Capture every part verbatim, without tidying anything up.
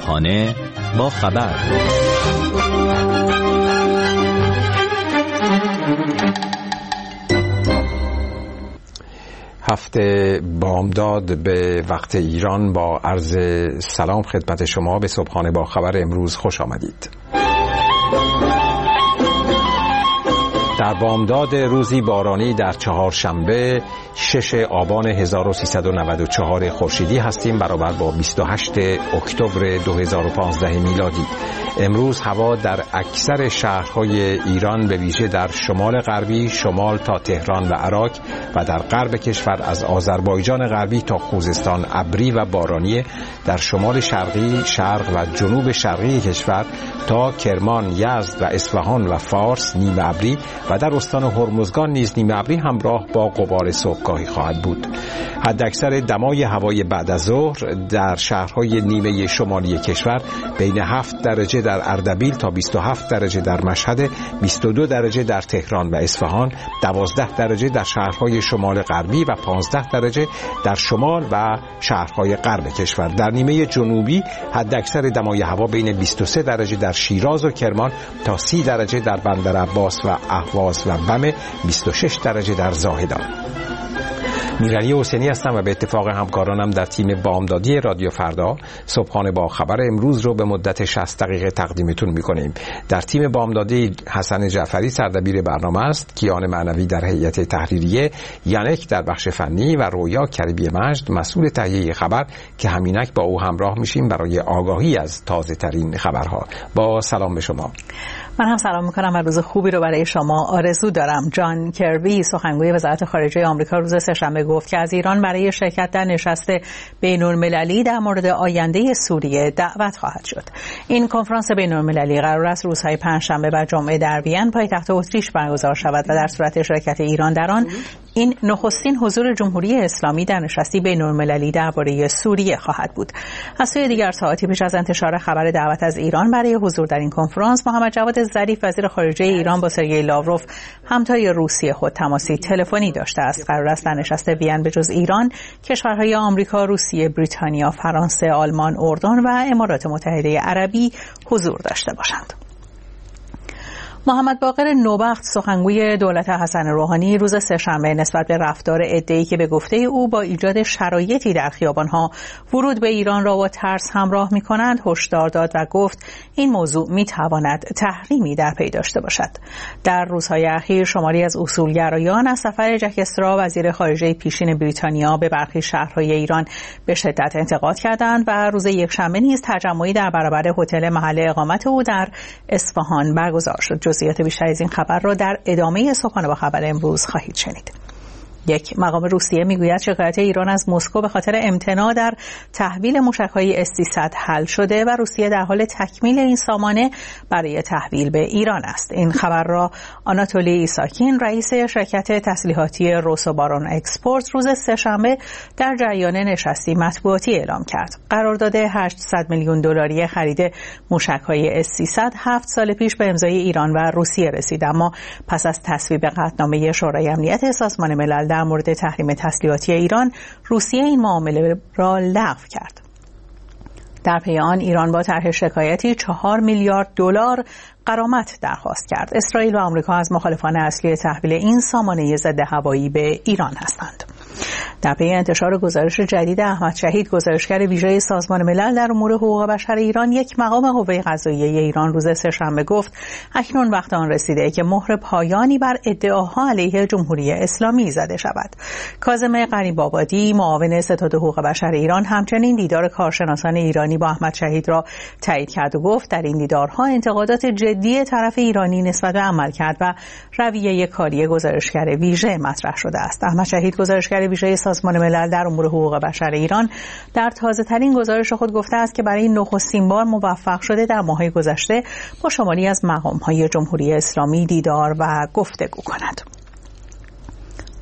صبحانه با خبر. هفته بامداد به وقت ایران با عرض سلام خدمت شما به صبحانه با خبر امروز خوش آمدید. در بامداد روزی بارانی در چهارشنبه شش آبان هزار و سیصد و نود و چهار خورشیدی هستیم، برابر با بیست و هشت اکتبر دو هزار و پانزده میلادی. امروز هوا در اکثر شهرهای ایران به ویژه در شمال غربی، شمال تا تهران و عراق و در غرب کشور از آذربایجان غربی تا خوزستان ابری و بارانی، در شمال شرقی، شرق و جنوب شرقی کشور تا کرمان، یزد و اصفهان و فارس نیمه ابری و در استان هرمزگان نیز نیمه ابری همراه با غبار صبحگاهی خواهد بود. حداکثر دمای هوای بعد از ظهر در شهرهای نیمه شمالی کشور بین هفت درجه در اردبیل تا بیست و هفت درجه در مشهد، بیست و دو درجه در تهران و اصفهان، دوازده درجه در شهرهای شمال غربی و پانزده درجه در شمال و شهرهای غرب کشور. در نیمه جنوبی حداکثر دمای هوا بین بیست و سه درجه در شیراز و کرمان تا سی درجه در بندر عباس و اهواز و بم، بیست و شش درجه در زاهدان. میرعلی حسینی هستم و به اتفاق همکارانم در تیم بامدادی رادیو فردا صبحانه با خبر امروز رو به مدت شصت دقیقه تقدیمتون میکنیم. در تیم بامدادی حسن جعفری سردبیر برنامه است، کیان معنوی در هیئت تحریریه، یانک در بخش فنی و رویا کریمی مجد مسئول تهیه خبر که همینک با او همراه میشیم برای آگاهی از تازه ترین خبرها. با سلام به شما. من هم سلام میکنم و روز خوبی رو برای شما آرزو دارم. جان کربی سخنگوی وزارت خارجه آمریکا روز سه‌شنبه گفت که از ایران برای شرکت در نشست بین‌المللی در مورد آینده سوریه دعوت خواهد شد. این کنفرانس بین‌المللی قرار است روزهای پنجشنبه و جمعه در وین پایتخت اتریش برگزار شود و در صورت شرکت ایران در آن این نخستین حضور جمهوری اسلامی در نشستی بین‌المللی درباره سوریه خواهد بود. از سوی دیگر ساعتی پیش از انتشار خبر دعوت از ایران برای حضور در این کنفرانس، محمد جواد ظریف وزیر خارجه ایران با سرگئی لاوروف همتای روسیه خود تماسی تلفنی داشته است. قرار است در نشست وین به جز ایران کشورهای آمریکا، روسیه، بریتانیا، فرانسه، آلمان، اردن و امارات متحده عربی حضور داشته باشند. محمد باقر نوبخت سخنگوی دولت حسن روحانی روز سه‌شنبه نسبت به رفتار عده‌ای که به گفته او با ایجاد شرایطی در خیابان‌ها ورود به ایران را با ترس همراه می‌کنند هشدار داد و گفت این موضوع می‌تواند تحریمی در پی داشته باشد. در روزهای اخیر شماری از اصولگرایان از سفر جک استرا وزیر خارجه پیشین بریتانیا به برخی شهرهای ایران به شدت انتقاد کردند و روز یکشنبه نیز تجمعی در برابر هتل محل اقامت او در اصفهان برگزار شد. جزئیات بیشتر از این خبر را در ادامه صبحانه با خبر امروز خواهید شنید. یک مقام روسیه میگوید شکایت ایران از مسکو به خاطر امتناع در تحویل موشک‌های اس سیصد حل شده و روسیه در حال تکمیل این سامانه برای تحویل به ایران است. این خبر را آناتولی ایساکین رئیس شرکت تسلیحاتی روسوبارون اکسپورت روز سه‌شنبه در جریان نشستی مطبوعاتی اعلام کرد. قرارداد هشتصد میلیون دلاری خرید موشک‌های اس سیصد هفت سال پیش به امضای ایران و روسیه رسید، اما پس از تصویب قطعنامه شورای امنیت سازمان ملل در مورد تحریم تسلیحاتی ایران، روسیه این معامله را لغو کرد. در پی آن ایران با طرح شکایتی چهار میلیارد دلار غرامت درخواست کرد. اسرائیل و آمریکا از مخالفان اصلی تحویل این سامانه ضد هوایی به ایران هستند. در پی انتشار گزارش جدید احمد شهید گزارشگر ویژه سازمان ملل در امور حقوق بشر ایران، یک مقام قوه قضاییه ایران روز سه‌شنبه گفت اکنون وقت آن رسیده که مهر پایانی بر ادعاها علیه جمهوری اسلامی زده شود. کاظم غریب‌آبادی معاون ستاد حقوق بشر ایران همچنین دیدار کارشناسان ایرانی با احمد شهید را تایید کرد و گفت در این دیدارها انتقادات جدی طرف ایرانی نسبت به عملکرد و رویه کاری گزارشگر ویژه مطرح شده است. احمد شهید گزارشگر ویژه سازمان ملل در امور حقوق بشر ایران در تازه‌ترین گزارش خود گفته است که برای نخستین بار موفق شده در ماه‌های گذشته با شماری از مقام‌های جمهوری اسلامی دیدار و گفتگو کند.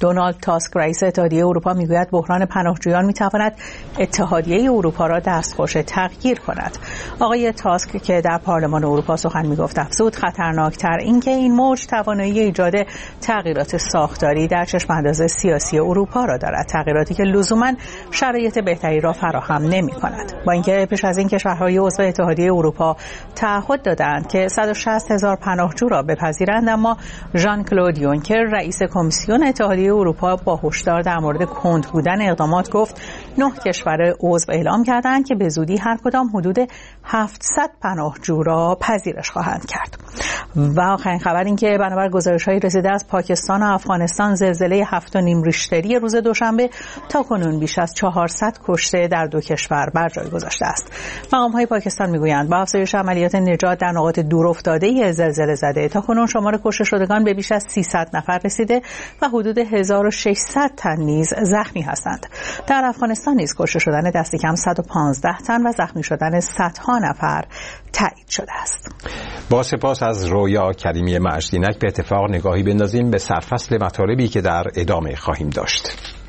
دونالد تاسک رئیس اتحادیه اروپا میگوید بحران پناهجویان میتواند اتحادیه اروپا را دستخوش تغییر کند. آقای تاسک که در پارلمان اروپا سخن میگفت افزود خطرناکتر این که این موج توانایی ایجاد تغییرات ساختاری در چشم‌انداز سیاسی اروپا را دارد، تغییراتی که لزوما شرایط بهتری را فراهم نمی‌کند. با اینکه پیش از این کشورهای عضو اتحادیه اروپا تعهد دادند که صد و شصت هزار پناهجو را بپذیرند، اما ژان کلود یونکر رئیس کمیسیون اتحادیه اروپا با هشدار در مورد کند بودن اقدامات گفت نه کشور عضو اعلام کردند که به زودی هر کدام حدود هفتصد پناهجو را پذیرش خواهند کرد. و آخرین خبر این که بنابر گزارش‌های رسیده از پاکستان و افغانستان زلزله هفت و نیم ریشتری روز دوشنبه تا کنون بیش از چهارصد کشته در دو کشور بر جای گذاشته است. مقام‌های پاکستان می‌گویند با افزایش عملیات نجات در نقاط دورافتاده زلزله زده تا کنون شمار کشته شدگان به بیش از سیصد نفر رسیده و حدود هزار و ششصد تن نیز زخمی هستند. در افغانستان نیز کشته شدن دست کم صد و پانزده تن و زخمی شدن صدها نفر تایید شده است. با سپاس از رویا کریمی مجدینک به اتفاق نگاهی بندازیم به سرفصل مطالبی که در ادامه خواهیم داشت.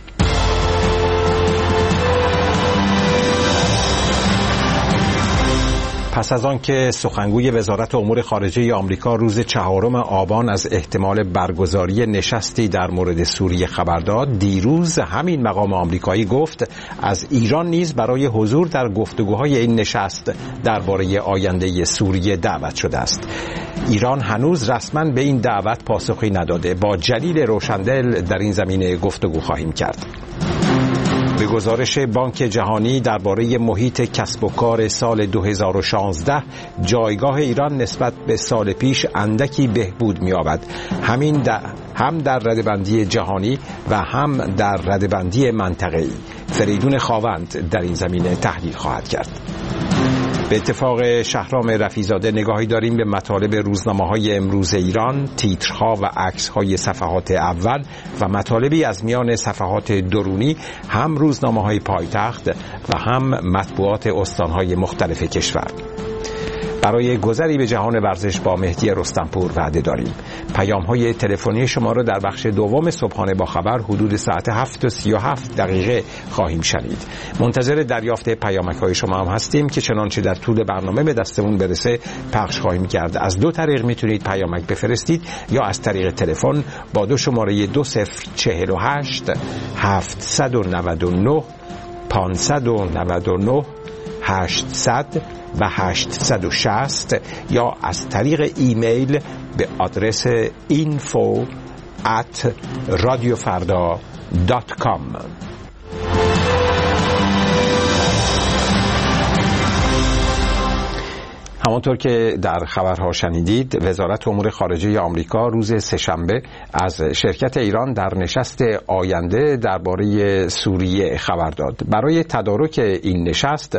پس از آن که سخنگوی وزارت امور خارجه آمریکا روز چهارم آبان از احتمال برگزاری نشستی در مورد سوریه خبر داد، دیروز همین مقام آمریکایی گفت از ایران نیز برای حضور در گفتگوهای این نشست درباره آینده سوریه دعوت شده است. ایران هنوز رسما به این دعوت پاسخی نداده. با جلیل روشندل در این زمینه گفتگو خواهیم کرد. به گزارش بانک جهانی درباره محیط کسب و کار سال دو هزار و شانزده، جایگاه ایران نسبت به سال پیش اندکی بهبود می‌یابد. همین در هم در رده‌بندی جهانی و هم در رده‌بندی منطقه‌ای. فریدون خاوند در این زمینه تحلیل خواهد کرد. به اتفاق شهرام رفیع‌زاده نگاهی داریم به مطالب روزنامه‌های امروز ایران، تیترها و عکس‌های صفحات اول و مطالبی از میان صفحات درونی، هم روزنامه‌های پایتخت و هم مطبوعات استان‌های مختلف کشور. برای گذری به جهان ورزش با مهدی رستمپور وعده داریم. پیام‌های تلفنی شما را در بخش دوم صبحانه با خبر حدود ساعت هفت و سی و هفت دقیقه خواهیم شنید. منتظر دریافت پیامک‌های شما هم هستیم که چنانچه در طول برنامه به دستمون برسه پخش خواهیم کرد. از دو طریق میتونید پیامک بفرستید، یا از طریق تلفن با دو شماره دو صفر چهل و هشت هفتصد و نود و نه پانصد و نود و نه هشتصد و هشتصد و شصت، یا از طریق ایمیل به آدرس اینفو ات رادیوفردا دات کام. همانطور که در خبرها شنیدید، وزارت امور خارجه آمریکا روز سه‌شنبه از شرکت ایران در نشست آینده درباره سوریه خبر داد. برای تدارک این نشست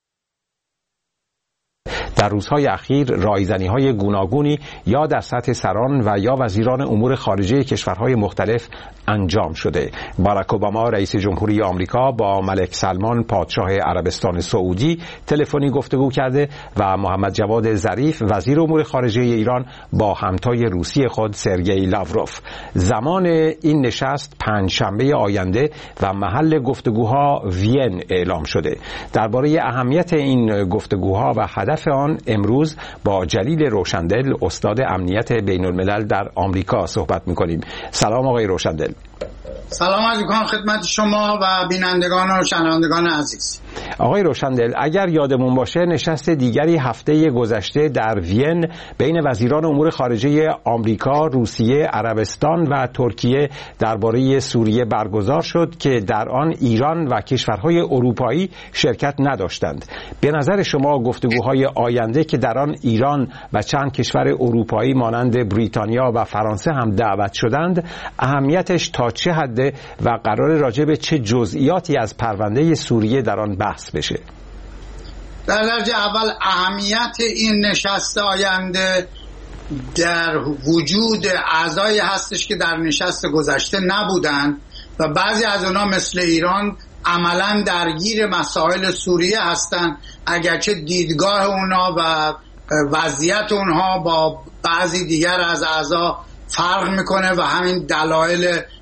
در روزهای اخیر رایزنی‌های گوناگونی یا در سطح سران و یا وزیران امور خارجه کشورهای مختلف انجام شده. باراک اوباما رئیس جمهوری آمریکا با ملک سلمان پادشاه عربستان سعودی تلفنی گفتگو کرده و محمد جواد ظریف وزیر امور خارجه ایران با همتای روسی خود سرگئی لاوروف. زمان این نشست پنجشنبه آینده و محل گفتگوها وین اعلام شده. درباره اهمیت این گفتگوها و هدف آن امروز با جلیل روشندل استاد امنیت بین الملل در آمریکا صحبت می‌کنیم. سلام آقای روشندل. سلام عرض می‌کنم خدمت شما و بینندگان و شنوندگان عزیز. آقای روشندل، اگر یادمون باشه نشست دیگری هفته گذشته در وین بین وزیران امور خارجه آمریکا، روسیه، عربستان و ترکیه درباره سوریه برگزار شد که در آن ایران و کشورهای اروپایی شرکت نداشتند. به نظر شما گفتگوهای آینده که در آن ایران و چند کشور اروپایی مانند بریتانیا و فرانسه هم دعوت شدند، اهمیتش تا چه حده و قرار راجع به چه جزئیاتی از پرونده سوریه در آن بحث بشه؟ در درجه اول اهمیت این نشست آینده در وجود اعضایی هستش که در نشست گذشته نبودن و بعضی از اونها مثل ایران عملاً درگیر مسائل سوریه هستن، اگرچه دیدگاه اونها و وضعیت اونها با بعضی دیگر از اعضا فرق میکنه و همین دلایل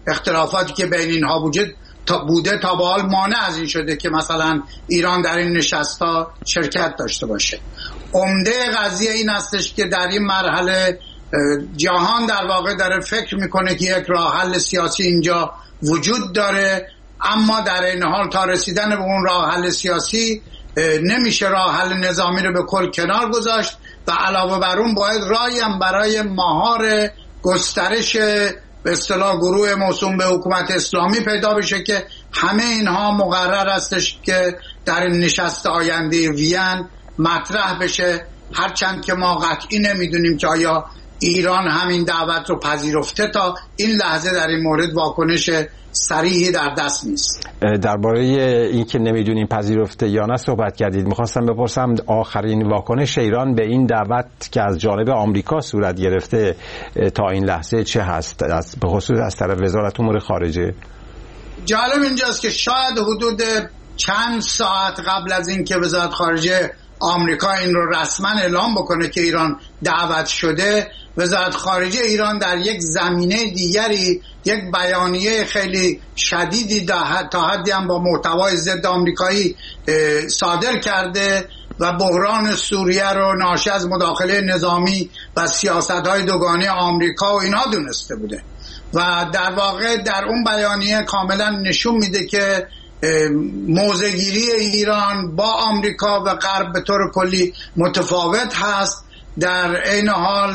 اختلافاتی که بین اینها وجود تا بوده تا به حال مانع از این شده که مثلا ایران در این نشست‌ها شرکت داشته باشه. عمده قضیه این هستش که در این مرحله جهان در واقع داره فکر میکنه که یک راه حل سیاسی اینجا وجود داره، اما در این حال تا رسیدن به اون راه حل سیاسی نمیشه راه حل نظامی رو به کل کنار گذاشت و علاوه بر اون باید راهی هم برای مهار گسترش به اصطلاح گروه موسوم به حکومت اسلامی پیدا بشه که همه اینها مقرر هستش که در این نشست آینده وین مطرح بشه، هرچند که ما قطعی نمیدونیم که آیا ایران همین دعوت رو پذیرفته. تا این لحظه در این مورد واکنش صریحی در دست نیست. درباره این که نمیدونیم پذیرفته یا نه صحبت کردید. میخواستم بپرسم آخرین واکنش ایران به این دعوت که از جانب آمریکا صورت گرفته تا این لحظه چه هست، از به خصوص از طرف وزارت امور خارجه؟ جالب اینجاست که شاید حدود چند ساعت قبل از این که وزارت خارجه آمریکا این رو رسما اعلام بکنه که ایران دعوت شده، وزارت خارجه ایران در یک زمینه دیگری یک بیانیه خیلی شدیدی تا حدی هم با محتوای ضد آمریکایی صادر کرده و بحران سوریه رو ناشی از مداخله نظامی و سیاست‌های دوگانه آمریکا و اینا دونسته بوده و در واقع در اون بیانیه کاملا نشون میده که موضع‌گیری ایران با آمریکا و غرب به طور کلی متفاوت هست. در عین حال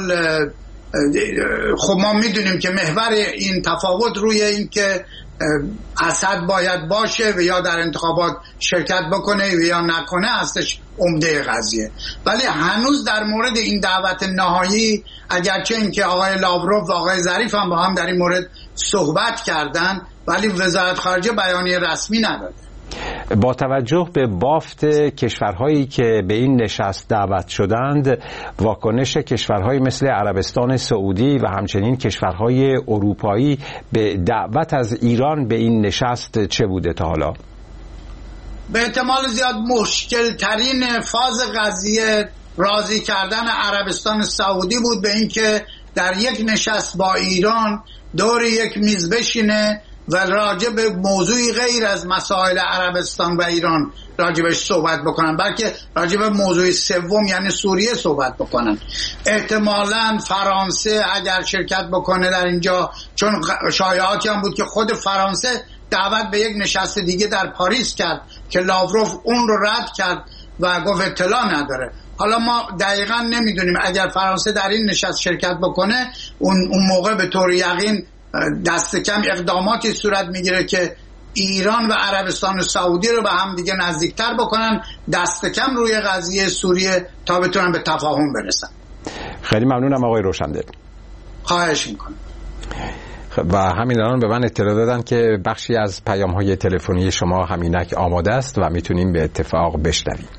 خب ما میدونیم که محور این تفاوت روی این که اسد باید باشه و یا در انتخابات شرکت بکنه و یا نکنه هستش عمده قضیه. ولی هنوز در مورد این دعوت نهایی، اگرچه اینکه آقای لاوروف و آقای ظریف هم با هم در این مورد صحبت کردن، ولی وزارت خارجه بیانیه رسمی نداده. با توجه به بافت کشورهایی که به این نشست دعوت شدند، واکنش کشورهایی مثل عربستان سعودی و همچنین کشورهای اروپایی به دعوت از ایران به این نشست چه بوده تا حالا؟ به احتمال زیاد مشکل ترین فاز قضیه راضی کردن عربستان سعودی بود به اینکه در یک نشست با ایران دور یک میز بشینه و راجع به موضوعی غیر از مسائل عربستان و ایران راجبش صحبت بکنن، بلکه راجع به موضوع سوم یعنی سوریه صحبت بکنن. احتمالاً فرانسه اگر شرکت بکنه در اینجا، چون شایعاتی هم بود که خود فرانسه دعوت به یک نشست دیگه در پاریس کرد که لاوروف اون رو رد کرد و گفت اطلاع نداره. حالا ما دقیقاً نمیدونیم اگر فرانسه در این نشست شرکت بکنه اون اون موقع به طور یقین دست کم اقداماتی صورت میگیره که ایران و عربستان سعودی رو به هم دیگه نزدیکتر بکنن، دست کم روی قضیه سوریه تا بتونن به تفاهم برسن. خیلی ممنونم آقای روشندل. خواهش میکنم. و همین الان به من اطلاع دادن که بخشی از پیام‌های تلفنی شما همینک آماده است و میتونیم به اتفاق بشنویم.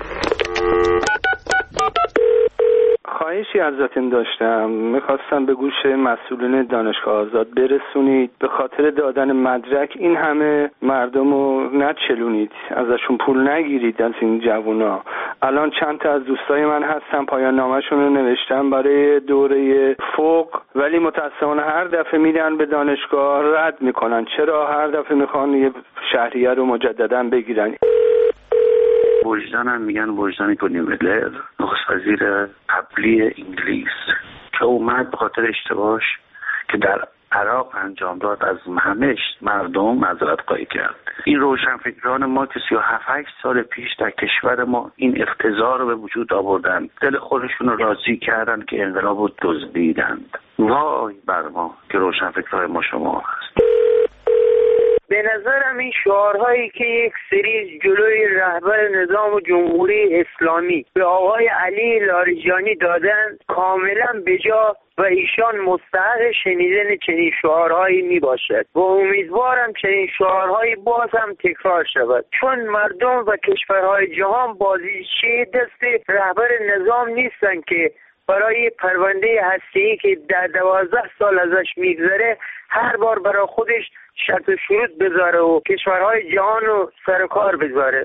خواهشی ازتون داشتم، میخواستم به گوش مسئولین دانشگاه آزاد برسونید به خاطر دادن مدرک این همه مردم رو نچلونید، ازشون پول نگیرید از این جوونا. الان چند تا از دوستای من هستن پایان نامه‌شون رو نوشتن برای دوره فوق، ولی متأسفانه هر دفعه میرن به دانشگاه رد میکنن. چرا هر دفعه میخوان یه شهریه رو مجددا بگیرن؟ وجدانم میگن وجدانی کنی ولر نخست وزیر قبلی انگلیس که اومد به خاطر اشتباهش که در عراق انجام داد از همه مردم معذرت خواهی کرد. این روشنفکران ما که سی و هفت هشت سال پیش در کشور ما این افتضاح رو به وجود آوردن، دل خودشون رو راضی کردن که انقلاب رو دزدیدند. وای بر ما که روشنفکرهای ما شما هست. به نظرم این شعارهایی که یک سری جلوی رهبر نظام جمهوری اسلامی به آقای علی لاریجانی دادن کاملا بجا و ایشان مستحق شنیدن چنین شعارهایی می باشد و امیدوارم چنین شعارهایی باز هم تکرار شود، چون مردم و کشورهای جهان بازیچه دست رهبر نظام نیستن که برای پرونده هسته‌ای که در دوازده سال ازش میگذره هر بار برای خودش شرط و شروط بذاره و کشورهای جهان رو سر کار بذاره.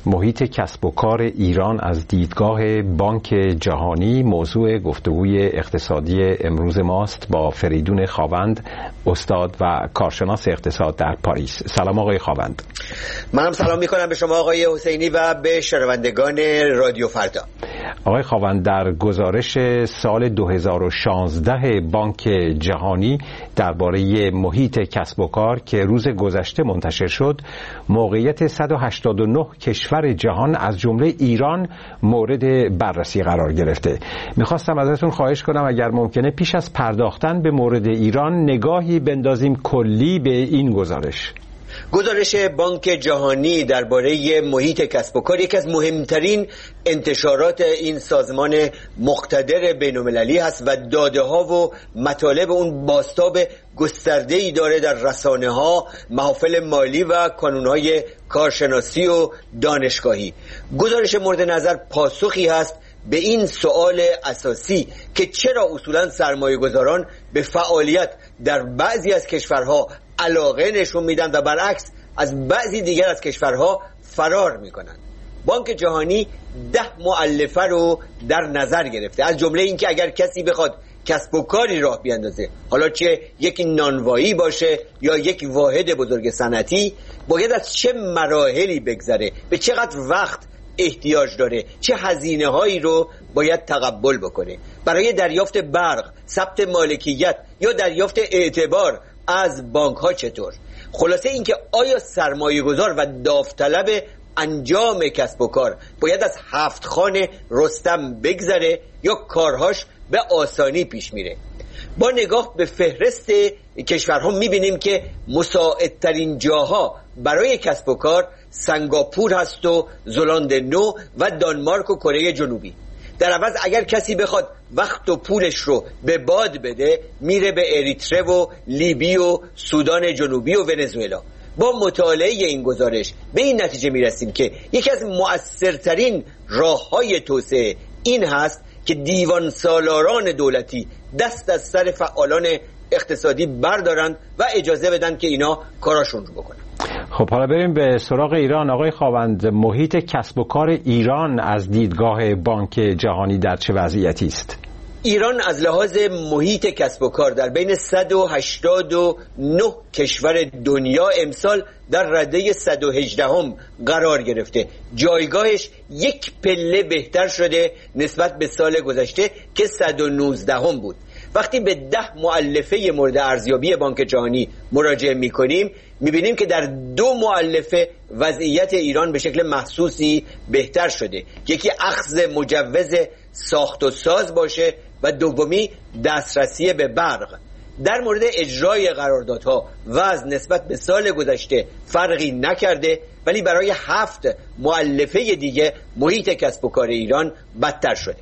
محیط کسب و کار ایران از دیدگاه بانک جهانی موضوع گفتگوی اقتصادی امروز ماست با فریدون خاوند، استاد و کارشناس اقتصاد در پاریس. سلام آقای خاوند. منم سلام میکنم به شما آقای حسینی و به شنوندگان رادیو فردا. آقای خاوند، در گزارش سال دو هزار و شانزده بانک جهانی درباره محیط کسب و کار که روز گذشته منتشر شد، موقعیت صد و هشتاد و نه کشور جهان از جمله ایران مورد بررسی قرار گرفته. میخواستم ازتون خواهش کنم اگر ممکنه پیش از پرداختن به مورد ایران نگاهی بندازیم کلی به این گزارش. گزارش بانک جهانی درباره محیط کسب و کار یکی از مهمترین انتشارات این سازمان مقتدر بین‌المللی هست و داده ها و مطالب اون بازتاب گسترده‌ای داره در رسانه‌ها، محافل مالی و کانون‌های کارشناسی و دانشگاهی. گزارش مورد نظر پاسخی هست به این سوال اساسی که چرا اصولاً سرمایه‌گذاران به فعالیت در بعضی از کشورها علاقه نشون میدن و برعکس از بعضی دیگر از کشورها فرار میکنن. بانک جهانی ده مؤلفه رو در نظر گرفته، از جمله این که اگر کسی بخواد کسب و کاری راه بیاندازه، حالا چه یک نانوایی باشه یا یک واحد بزرگ صنعتی، باید از چه مراحلی بگذره، به چقدر وقت احتیاج داره، چه هزینه هایی رو باید تقبل بکنه برای دریافت برق، ثبت مالکیت یا دریافت اعتبار از بانک ها. چطور؟ خلاصه اینکه آیا سرمایه گذار و داوطلب انجام کسب و کار باید از هفت خان رستم بگذره یا کارهاش به آسانی پیش میره؟ با نگاه به فهرست کشورها میبینیم که مساعدترین جاها برای کسب و کار سنگاپور هست و زلاند نو و دانمارک و کره جنوبی. در عوض اگر کسی بخواد وقت و پولش رو به باد بده، میره به اریتره و لیبی و سودان جنوبی و ونزوئلا. با مطالعه این گزارش به این نتیجه میرسیم که یکی از مؤثرترین راه‌های توسعه این هست که دیوان سالاران دولتی دست از سر فعالان اقتصادی بردارند و اجازه بدن که اینا کاراشون رو بکنن. خب حالا بریم به سراغ ایران. آقای خاوند، محیط کسب و کار ایران از دیدگاه بانک جهانی در چه وضعیتی است؟ ایران از لحاظ محیط کسب و کار در بین صد و هشتاد و نه کشور دنیا امسال در رده صد و هجده هم قرار گرفته. جایگاهش یک پله بهتر شده نسبت به سال گذشته که صد و نوزده هم بود. وقتی به ده مؤلفه مورد ارزیابی بانک جهانی مراجعه می‌کنیم، می‌بینیم که در دو مؤلفه وضعیت ایران به شکل محسوسی بهتر شده. یکی اخذ مجوز ساخت و ساز باشه و دومی دسترسی به برق. در مورد اجرای قراردادها وضع نسبت به سال گذشته فرقی نکرده، ولی برای هفت مؤلفه دیگه محیط کسب و کار ایران بدتر شده.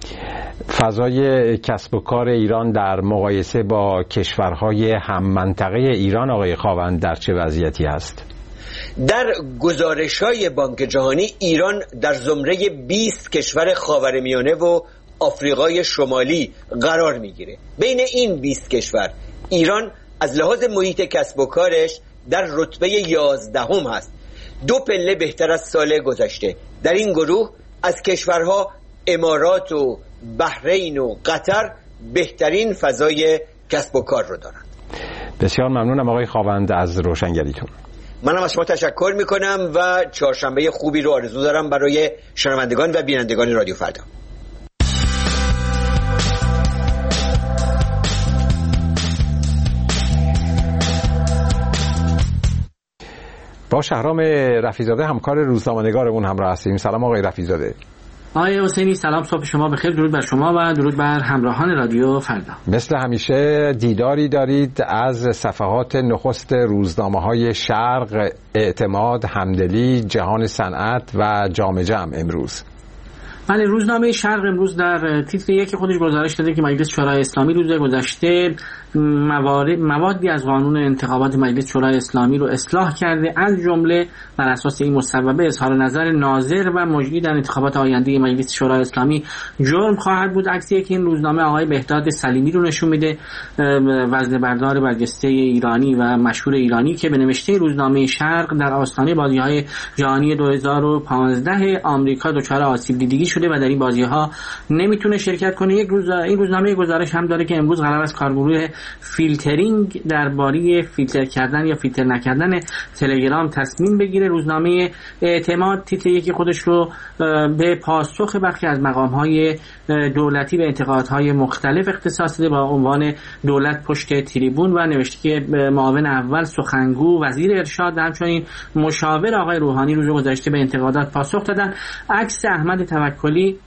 فضای کسب و کار ایران در مقایسه با کشورهای هم منطقه ایران آقای خاوند در چه وضعیتی است؟ در گزارش‌های بانک جهانی ایران در زمره بیست کشور خاورمیانه و آفریقای شمالی قرار میگیره. بین این بیست کشور ایران از لحاظ محیط کسب و کارش در رتبه یازدهم هست، دو پله بهتر از سال گذشته. در این گروه از کشورها امارات و بحرین و قطر بهترین فضای کسب و کار رو دارند. بسیار ممنونم آقای خاوند از روشنگریتون. منم از شما تشکر میکنم و چهارشنبه خوبی رو آرزو دارم برای شنوندگان و بینندگان رادیو فردا. با شهرام رفیع‌زاده همکار روزنامه‌نگارمون همراه هستیم. سلام آقای رفیع‌زاده. آقای حسینی سلام، صبح شما بخیر. درود بر شما و درود بر همراهان رادیو فردا. مثل همیشه دیداری دارید از صفحات نخست روزنامه‌های شرق، اعتماد، همدلی، جهان صنعت و جامعه جمع امروز. بله، روزنامه شرق امروز در تیتر یک خودش گزارش داده که مجلس شورای اسلامی روز گذشته موارد موادی از قانون انتخابات مجلس شورای اسلامی رو اصلاح کرده، از جمله بر اساس این مصوبه اظهار نظر ناظر و مجری در انتخابات آینده مجلس شورای اسلامی جرم خواهد بود. عکسی که این روزنامه آقای بهداد سلیمی رو نشون میده، وزنه‌بردار برجسته ایرانی و مشهور ایرانی که به نوشته روزنامه شرق در آستانه بازی‌های جهانی دو هزار و پانزده آمریکا دچار آسیب دیدگی شده و در این بازی‌ها نمیتونه شرکت کنه. یک روز این روزنامه گزارش هم داره که امروز قرار است کارگروه فیلترینگ درباره فیلتر کردن یا فیلتر نکردن تلگرام تصمیم بگیره. روزنامه اعتماد تیتر یکی خودش رو به پاسخ برخی از مقام‌های دولتی به انتقادهای مختلف اختصاص داده با عنوان دولت پشت تریبون و نوشته که معاون اول سخنگو وزیر ارشاد همچنین مشاور آقای روحانی روز گذشته به انتقادات پاسخ دادن. عکس احمد توکلی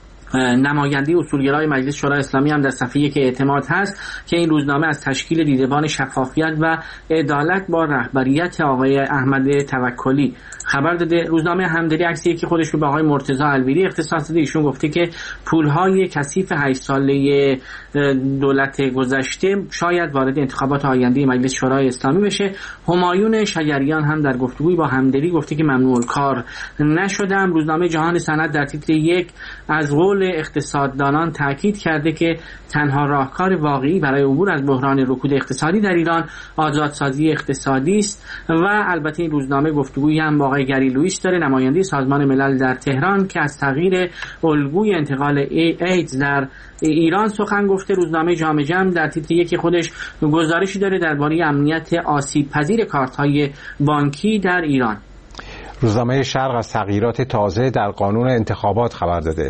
نماینده اصولگرای مجلس شورای اسلامی هم در صفحه که اعتماد هست که این روزنامه از تشکیل دیدبان شفافیت و عدالت با رهبریت آقای احمد توکلی خبر داده. روزنامه همدلی عکسی که خودش رو به آقای مرتضی الویری اختصاص داده، ایشون گفته که پولهای کثیف هشت ساله دولت گذشته شاید وارد انتخابات آینده مجلس شورای اسلامی بشه. همایون شجریان هم در گفتگوی با همدلی گفته که ممنوع الکار نشدم. روزنامه جهان سند در تیتر یک از قول اقتصاددانان تاکید کرده که تنها راهکار واقعی برای عبور از بحران رکود اقتصادی در ایران آزادسازی اقتصادی است. و البته این روزنامه گفتگویی هم با آقای گری لوئیس داره، نماینده سازمان ملل در تهران، که از تغییر الگوی انتقال ایدز در ایران سخن گفته. روزنامه جامعه جمع در تیتر یکی خودش گزارشی داره درباره امنیت آسیب پذیر کارت‌های بانکی در ایران. روزنامه شرق از تغییرات تازه در قانون انتخابات خبر داده.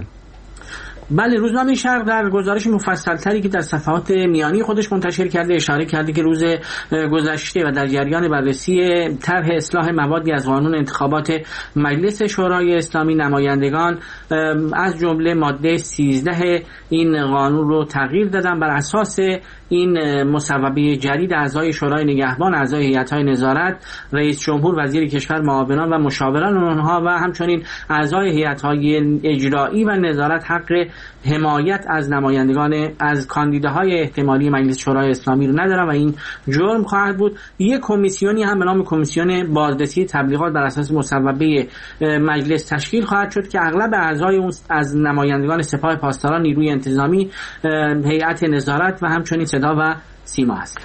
بله، روزنامه شرق در گزارش مفصل‌تری که در صفحات میانی خودش منتشر کرده اشاره کرده که روز گذشته و در جریان بررسی طرح اصلاح موادی از قانون انتخابات مجلس شورای اسلامی نمایندگان از جمله ماده سیزده این قانون رو تغییر دادن. بر اساس این مصوبه جدید اعضای شورای نگهبان، اعضای هیئت‌های نظارت، رئیس جمهور، وزیر کشور، معاونان و مشاوران آنها و همچنین اعضای هیئت‌های اجرایی و نظارت حق حمایت از نمایندگان از کاندیداهای احتمالی مجلس شورای اسلامی رو ندارن و این جرم خواهد بود. یک کمیسیونی هم به نام کمیسیون بازرسی تبلیغات بر اساس مصوبه مجلس تشکیل خواهد شد که اغلب اعضای اون از نمایندگان سپاه پاسداران، نیروی انتظامی، هیئت نظارت و همچنین صدا و سیما است.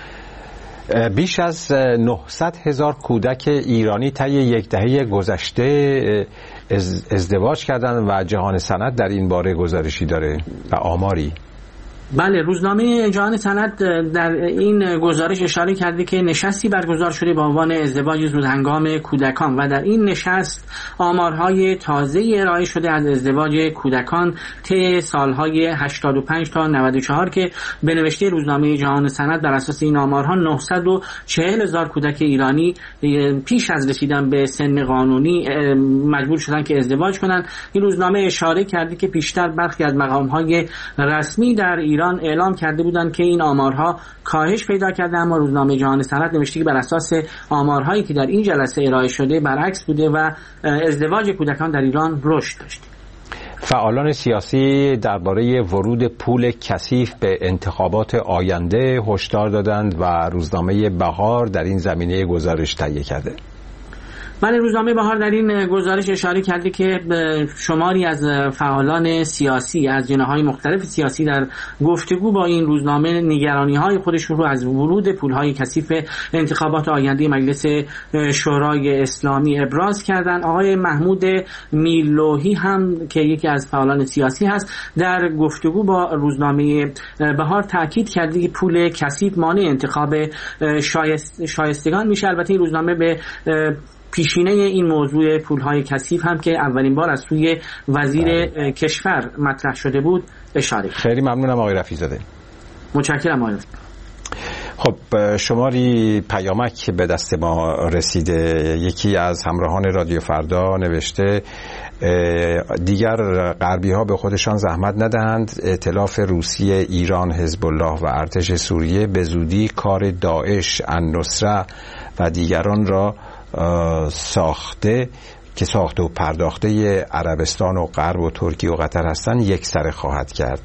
بیش از نهصد هزار کودک ایرانی طی یک دهه گذشته ازدواج کردند و جهان سند در این باره گزارشی داره و آماری. بله، روزنامه جهان سند در این گزارش اشاره کرده که نشستی برگزار شده با عنوان ازدواج زودهنگام کودکان و در این نشست آمارهای تازه ارائه شده از ازدواج کودکان طی سالهای هشتاد و پنج تا نود و چهار که به نوشته روزنامه جهان سند بر اساس این آمارها نهصد و چهل هزار کودک ایرانی پیش از رسیدن به سن قانونی مجبور شدن که ازدواج کنند. این روزنامه اشاره کرده که پیشتر برخی از مقامهای رسمی در ایران ایران اعلام کرده بودند که این آمارها کاهش پیدا کرده، اما روزنامه جهان سند نوشته که بر اساس آمارهایی که در این جلسه ارائه شده برعکس بوده و ازدواج کودکان در ایران رشد داشته. فعالان سیاسی درباره ورود پول کثیف به انتخابات آینده هشدار دادند و روزنامه بهار در این زمینه گزارش تهیه کرده. بله، روزنامه بهار در این گزارش اشاره کرده که شماری از فعالان سیاسی از جناح‌های مختلف سیاسی در گفتگو با این روزنامه نگرانی‌های خودشون رو از ورود پول‌های کثیف انتخابات آینده مجلس شورای اسلامی ابراز کردند. آقای محمود میرلوحی هم که یکی از فعالان سیاسی هست در گفتگو با روزنامه بهار تاکید کرده که پول کثیف مانع انتخاب شایست شایستگان میشه. البته این روزنامه به پیشینه این موضوع پولهای کثیف هم که اولین بار از سوی وزیر کشور مطرح شده بود اشاره کرد. خیلی ممنونم آقای رفیع‌زاده. متشکرم آقای. خب شماری پیامک به دست ما رسیده. یکی از همراهان رادیو فردا نوشته دیگر غربی ها به خودشان زحمت ندهند، ائتلاف روسیه، ایران، حزب الله و ارتش سوریه به زودی کار داعش، النصره و دیگران را ساخته که ساخته و پرداخته عربستان و غرب و ترکیه و قطر هستن یک سره خواهد کرد.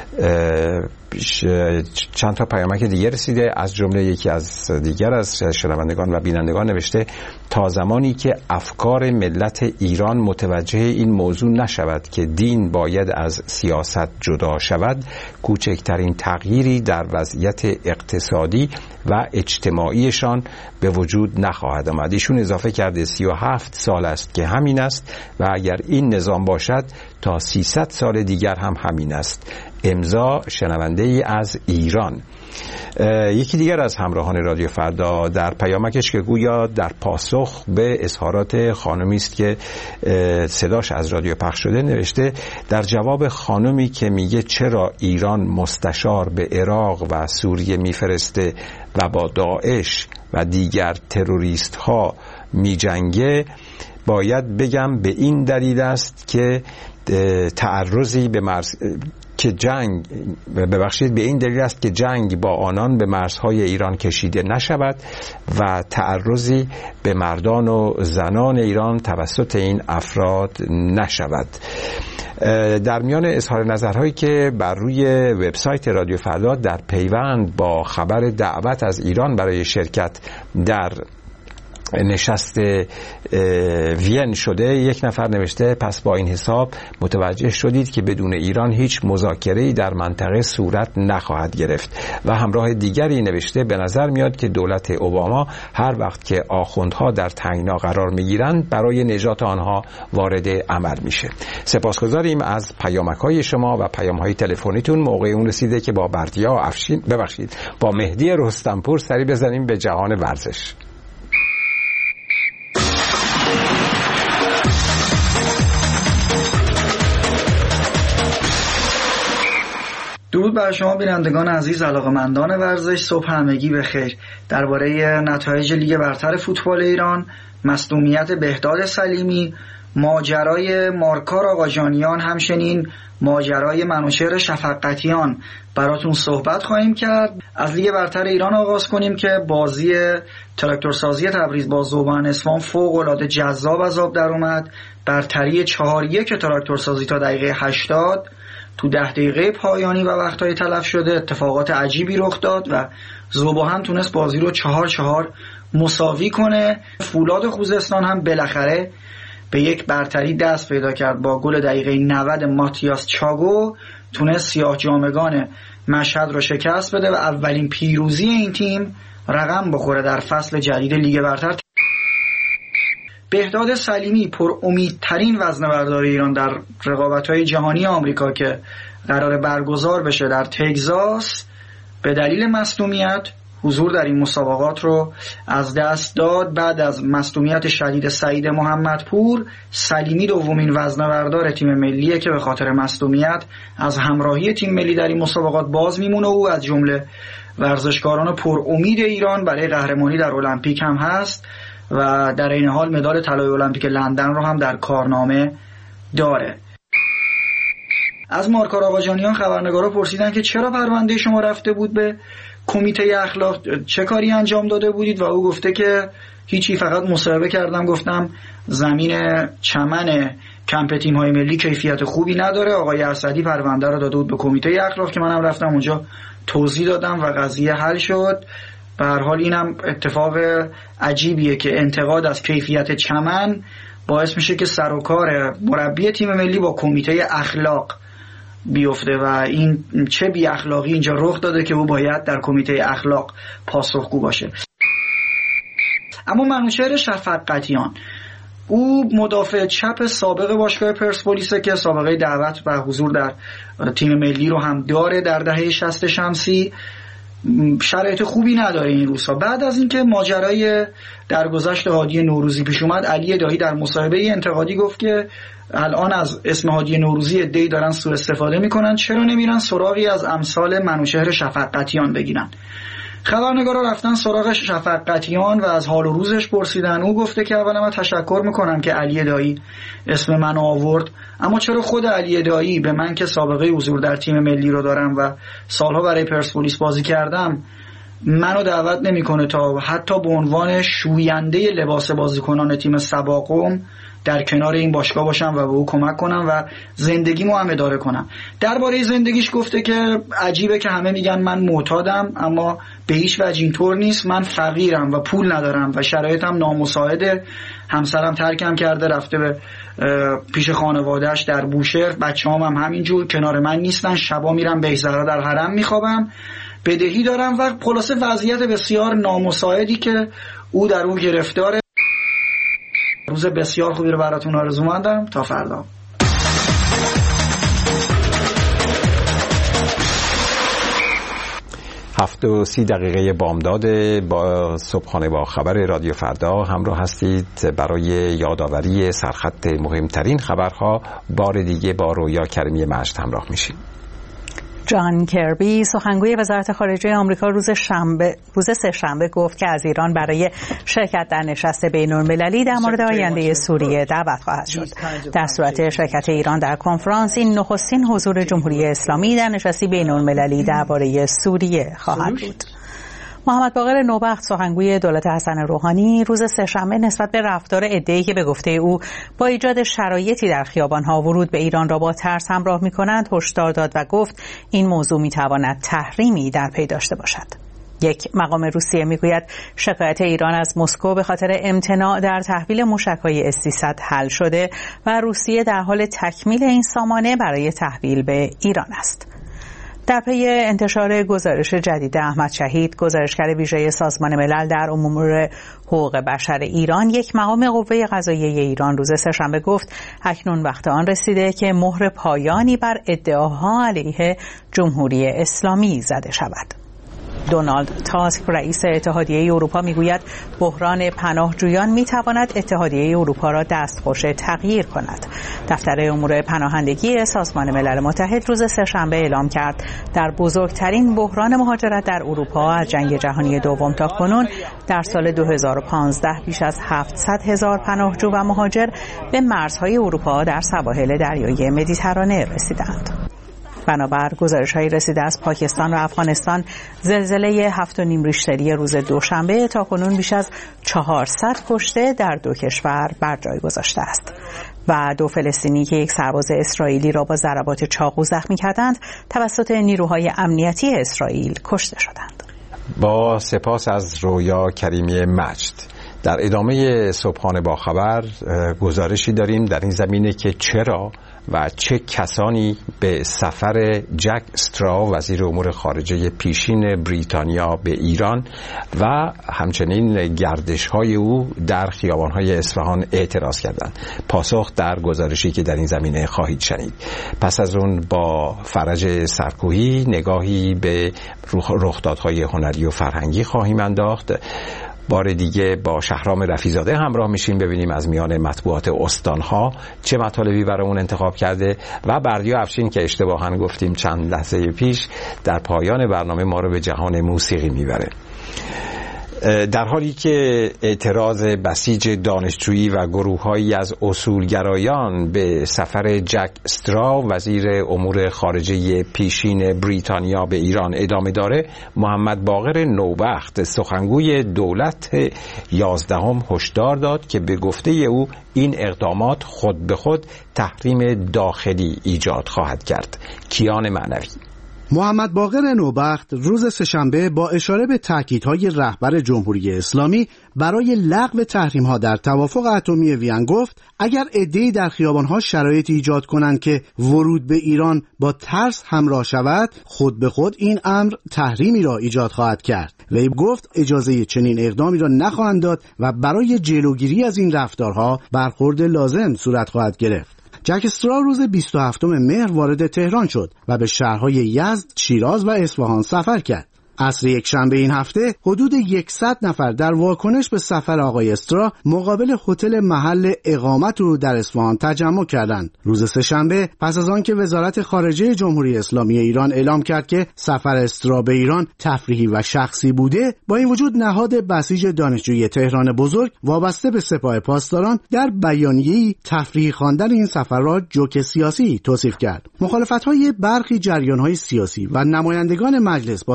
چند تا پیامک دیگه رسیده، از جمله یکی از دیگر از شنوندگان و بینندگان نوشته تا زمانی که افکار ملت ایران متوجه این موضوع نشود که دین باید از سیاست جدا شود، کوچکترین تغییری در وضعیت اقتصادی و اجتماعیشان به وجود نخواهد آمد. ایشون اضافه کرده سی و هفت سال است که همین است و اگر این نظام باشد تا سیصد سال دیگر هم همین است. امضا شنونده ای از ایران. یکی دیگر از همراهان رادیو فردا در پیامکش که گویا در پاسخ به اظهارات خانمی است که صداش از رادیو پخش شده نوشته در جواب خانمی که میگه چرا ایران مستشار به عراق و سوریه میفرسته و با داعش و دیگر تروریست ها میجنگه، باید بگم به این دلیل است که تعرضی به مرز که جنگ ببخشید به این دلیل است که جنگ با آنان به مرزهای ایران کشیده نشود و تعرضی به مردان و زنان ایران توسط این افراد نشود. در میان اظهار نظرهایی که بر روی وبسایت رادیو فردا در پیوند با خبر دعوت از ایران برای شرکت در نشست وین شده، یک نفر نوشته پس با این حساب متوجه شدید که بدون ایران هیچ مذاکره‌ای در منطقه صورت نخواهد گرفت. و همراه دیگری نوشته به نظر میاد که دولت اوباما هر وقت که آخوندها در تنگنا قرار میگیرند برای نجات آنها وارد عمل میشه. سپاسگزاریم از پیامک‌های شما و پیام‌های تلفنیتون. موقع اون رسیده که با بردیا افشین ببخشید با مهدی رستمپور سری بزنیم به جهان ورزش. درود بر شما بینندگان عزیز، علاقه‌مندان ورزش، صبح همگی بخیر. درباره نتایج لیگ برتر فوتبال ایران، مصدومیت بهداد سلیمی، ماجرای مارکار آقاجانیان، همچنین ماجرای منوچهر شفقتیان براتون صحبت خواهیم کرد. از لیگ برتر ایران آغاز کنیم که بازی تراکتورسازی تبریز با ذوبان اصفهان فوق‌العاده جذاب از آب در اومد. برتری چهار یک تراکتورسازی تا دقیقه هشتاد، تو ده دقیقه پایانی و وقتهای تلف شده اتفاقات عجیبی رخ داد و ذوبا هم تونست بازی رو چهار چهار مساوی کنه. فولاد خوزستان هم بالاخره به یک برتری دست پیدا کرد، با گل دقیقه نود ماتیاس چاگو تونست سیاه جامگان مشهد رو شکست بده و اولین پیروزی این تیم رقم بخوره در فصل جدید لیگ برتر. بهداد سلیمی پر امیدترین وزنه‌بردار ایران در رقابت‌های جهانی آمریکا که قرار برگزار بشه در تگزاس به دلیل مصدومیت حضور در این مسابقات رو از دست داد. بعد از مصدومیت شدید سعید محمدپور، سلیمی دومین وزنه‌بردار تیم ملیه که به خاطر مصدومیت از همراهی تیم ملی در این مسابقات باز میمونه. او از جمله ورزشکاران پر امید ایران برای قهرمانی در المپیک هم هست و در این حال مدال طلای المپیک لندن رو هم در کارنامه داره. از مارکار آقاجانیان خبرنگارا پرسیدن که چرا پرونده شما رفته بود به کمیته اخلاق، چه کاری انجام داده بودید؟ و او گفته که هیچی، فقط مصاحبه کردم، گفتم زمین چمن کمپ تیم‌های ملی کیفیت خوبی نداره. آقای اسدی پرونده رو داده بود به کمیته اخلاق که منم رفتم اونجا توضیح دادم و قضیه حل شد. به هر حال اینم اتفاق عجیبیه که انتقاد از کیفیت چمن باعث میشه که سر و کار مربی تیم ملی با کمیته اخلاق بیفته و این چه بی اخلاقی اینجا رخ داده که او باید در کمیته اخلاق پاسخگو باشه. اما منوچهر شفقتیان، او مدافع چپ سابق باشگاه پرسپولیسه که سابقه دعوت و حضور در تیم ملی رو هم داره در دهه شصت شمسی. شرایط خوبی نداره این روزها. بعد از اینکه ماجرای درگذشت هادی نوروزی پیش اومد، علی دایی در مصاحبه انتقادی گفت که الان از اسم هادی نوروزی عده‌ای دارن سوء استفاده میکنن، چرا نمیرن سراغی از امثال منوچهر شفقتیان بگیرن؟ خبرنگارا رفتن سراغ شفقتیان و از حال و روزش پرسیدن. او گفته که اولا من تشکر میکنم که علی دایی اسم من آورد، اما چرا خود علی دایی به من که سابقه حضور در تیم ملی رو دارم و سالها برای پرسپولیس بازی کردم منو دعوت نمیکنه تا حتی به عنوان شوینده لباس بازیکنان تیم سباقم در کنار این باشگاه باشم و به او کمک کنم و زندگیمو هم اداره کنم. درباره زندگیش گفته که عجیبه که همه میگن من معتادم، اما به هیچ وجه اینطور نیست. من فقیرم و پول ندارم و شرایطم نامساعده. همسرم ترکم کرده رفته به پیش خانواده‌اش در بوشهر، بچه‌هام هم همینجور کنار من نیستن. شبا میرم بیزهرا در حرم میخوابم، بدهی دارم و خلاصه وضعیت بسیار نامساعدی که او در او گرفتاره. روز بسیار خوبی رو براتون آرزومندم. تا فردا. هفت و سی دقیقه بامداد با صبحانه با خبر رادیو فردا همراه هستید. برای یادآوری سرخط مهمترین خبرها بار دیگه با رویا کریمی مجد همراه میشیم. جان کربی سخنگوی وزارت خارجه آمریکا روز شنبه روز سه شنبه گفت که از ایران برای شرکت در نشست بین‌المللی در مورد آینده سوریه دعوت خواهد شد. در صورت شرکت ایران در کنفرانس، این نخستین حضور جمهوری اسلامی در نشستی بین‌المللی درباره سوریه خواهد بود. محمد باقر نوبخت سخنگوی دولت حسن روحانی روز سه‌شنبه نسبت به رفتار عده‌ای که به گفته او با ایجاد شرایطی در خیابان‌ها ورود به ایران را با ترس همراه می‌کنند هشدار داد و گفت این موضوع می‌تواند تحریمی در پی داشته باشد. یک مقام روسیه میگوید شکایت ایران از مسکو به خاطر امتناع در تحویل موشک‌های اس سیصد حل شده و روسیه در حال تکمیل این سامانه برای تحویل به ایران است. در پی انتشار گزارش جدید احمد شهید، گزارشگر ویژه سازمان ملل در امور حقوق بشر ایران، یک مقام قوه قضاییه ایران روز سه‌شنبه گفت اکنون وقت آن رسیده که مهر پایانی بر ادعاها علیه جمهوری اسلامی زده شود. دونالد تاسک رئیس اتحادیه اروپا میگوید بحران پناهجویان میتواند اتحادیه اروپا را دستخوش تغییر کند. دفتر امور پناهندگی سازمان ملل متحد روز سه‌شنبه اعلام کرد در بزرگترین بحران مهاجرت در اروپا از جنگ جهانی دوم تا کنون در سال دو هزار و پانزده بیش از هفتصد هزار پناهجو و مهاجر به مرزهای اروپا در سواحل دریای مدیترانه رسیدند. بنابر گزارش‌های رسیده از پاکستان و افغانستان، زلزله هفت و نیم ریشتری روز دوشنبه تاکنون بیش از چهارصد کشته در دو کشور بر جای گذاشته است و دو فلسطینی که یک سرباز اسرائیلی را با ضربات چاقو زخمی کردند توسط نیروهای امنیتی اسرائیل کشته شدند. با سپاس از رویا کریمی مجد. در ادامه صبحانه با خبر گزارشی داریم در این زمینه که چرا و چه کسانی به سفر جک استرا وزیر امور خارجه پیشین بریتانیا به ایران و همچنین گردش‌های او در خیابان‌های اصفهان اعتراض کردند. پاسخ در گزارشی که در این زمینه خواهید شنید. پس از اون با فرج سرکوهی نگاهی به رخدادهای هنری و فرهنگی خواهیم انداخت. بار دیگه با شهرام رفیزاده همراه میشیم ببینیم از میان مطبوعات استانها چه مطالبی برامون انتخاب کرده و بردیا افشین که اشتباهاً گفتیم چند لحظه پیش در پایان برنامه ما رو به جهان موسیقی میبره. در حالی که اعتراض بسیج دانشجویی و گروه‌هایی از اصولگرایان به سفر جک استرا وزیر امور خارجه پیشین بریتانیا به ایران ادامه داره، محمد باقر نوبخت سخنگوی دولت یازدهم هشدار داد که به گفته او این اقدامات خود به خود تحریم داخلی ایجاد خواهد کرد. کیان معنوی. محمد باقر نوبخت روز سه‌شنبه با اشاره به تاکیدهای رهبر جمهوری اسلامی برای لغو تحریم‌ها در توافق اتمی وین گفت اگر عده‌ای در خیابان‌ها شرایطی ایجاد کنند که ورود به ایران با ترس همراه شود، خود به خود این امر تحریمی را ایجاد خواهد کرد. وی گفت اجازه چنین اقدامی را نخواهند داد و برای جلوگیری از این رفتارها برخورد لازم صورت خواهد گرفت. جک استرا روز بیست و هفتم مهر وارد تهران شد و به شهرهای یزد، شیراز و اصفهان سفر کرد. عصر یک شنبه این هفته حدود صد نفر در واکنش به سفر آقای استرا مقابل هتل محل اقامت او در اصفهان تجمع کردند. روز سه‌شنبه پس از آنکه وزارت خارجه جمهوری اسلامی ایران اعلام کرد که سفر استرا به ایران تفریحی و شخصی بوده، با این وجود نهاد بسیج دانشجویی تهران بزرگ وابسته به سپاه پاسداران در بیانیه‌ای تفریحی خواندن این سفر را جوک سیاسی توصیف کرد. مخالفت‌های برخی جریان‌های سیاسی و نمایندگان مجلس با سفر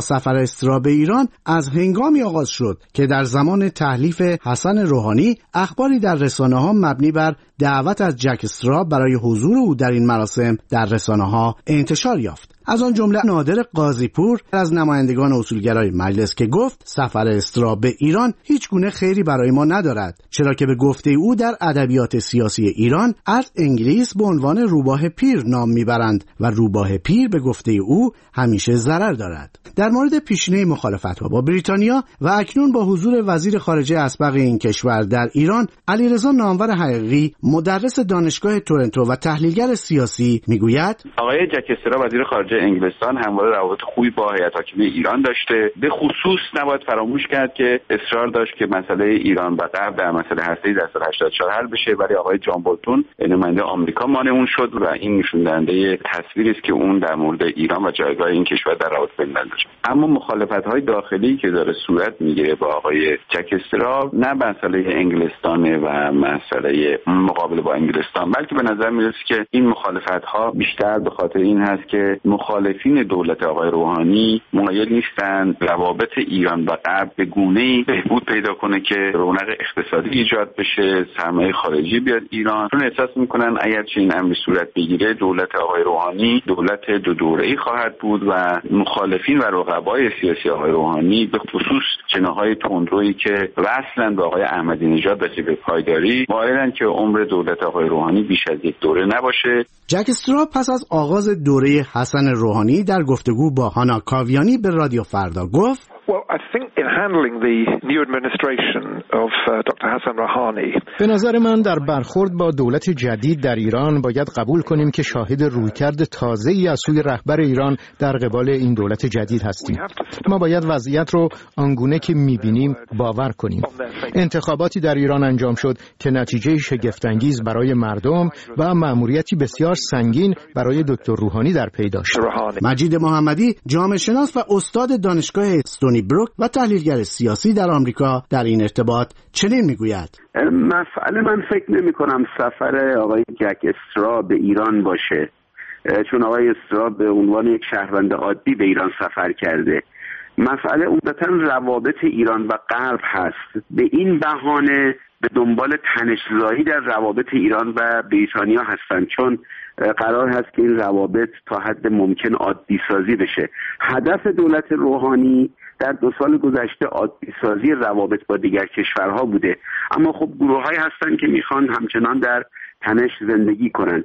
استراب ایران از هنگامی آغاز شد که در زمان تحلیف حسن روحانی اخباری در رسانه‌ها مبنی بر دعوت از جک استراب برای حضور او در این مراسم در رسانه‌ها انتشار یافت. از آن جمله نادر قاضیپور از نمایندگان اصولگرای مجلس که گفت سفر استراب به ایران هیچ گونه خیری برای ما ندارد، چرا که به گفته او در ادبیات سیاسی ایران از انگلیس به عنوان روباه پیر نام میبرند و روباه پیر به گفته او همیشه ضرر دارد. در مورد پیشینه مخالفت‌ها با بریتانیا و اکنون با حضور وزیر خارجه اسبق این کشور در ایران، علیرضا نامور حقیقی مدرس دانشگاه تورنتو و تحلیلگر سیاسی میگوید آقای جک استراب وزیر خارجه انگلستان همواره روابط خوبی با هیئت حاکمه ایران داشته. به خصوص نباید فراموش کرد که اصرار داشت که مسئله ایران و غرب در مسئله هسته‌ای در سال هشتاد و چهار حل بشه، ولی آقای جان بولتون نماینده آمریکا مانع اون شد و این نشون دهنده تصویری است که اون در مورد ایران و جایگاه این کشور در روابط بین‌المللی داشت. اما مخالفت‌های داخلی که داره صورت میگیره با آقای جک استراب نه مسئله انگلستان و مسئله مقابله با انگلستان، بلکه به نظر میرسه که این مخالفت‌ها بیشتر به خاطر این هست که مخالفین دولت آقای روحانی مایل نیستند روابط ایران و غرب به گونه‌ای بهبود پیدا کنه که رونق اقتصادی ایجاد بشه، سرمایه خارجی بیاد ایران، چون احساس میکنن اگر چنین امری صورت بگیره دولت آقای روحانی دولت دو دوره‌ای خواهد بود و مخالفین و رقبای سیاسی آقای روحانی به خصوص جناح‌های تندرویی که وصلن به آقای احمدی نژاد و جبهه پایداری مایلن که عمر دولت آقای روحانی بیش از یک دوره نباشه. جک استراب پس از آغاز دوره حسن روحانی در گفتگو با هانا کاویانی به رادیو فردا گفت Well, I think in handling the new administration of uh, دکتر حسن روحانی به نظر من در برخورد با دولت جدید در ایران باید قبول کنیم که شاهد رویکرد تازه‌ای از سوی رهبر ایران در قبال این دولت جدید هستیم. ما باید وضعیت رو آنگونه که می‌بینیم باور کنیم. انتخاباتی در ایران انجام شد که نتیجه شگفت‌انگیز برای مردم و مأموریتی بسیار سنگین برای دکتر روحانی در پی داشت. مجید محمدی جامعه شناس و استاد دانشگاه استونی بروک و تحلیلگر سیاسی در آمریکا در این ارتباط چنین میگوید: مسئله من فکر نمی کنم سفر آقای جک استراب به ایران باشه، چون آقای استراب به عنوان یک شهروند عادی به ایران سفر کرده. مسئله عمدتاً روابط ایران و غرب هست. به این بهانه به دنبال تنش‌زایی در روابط ایران و بریتانیا هستند، چون قرار هست که این روابط تا حد ممکن عادی سازی بشه. هدف دولت روحانی در دو سال گذشته عادی سازی روابط با دیگر کشورها بوده، اما خب گروه‌هایی هستن که میخوان همچنان در تنش زندگی کنند.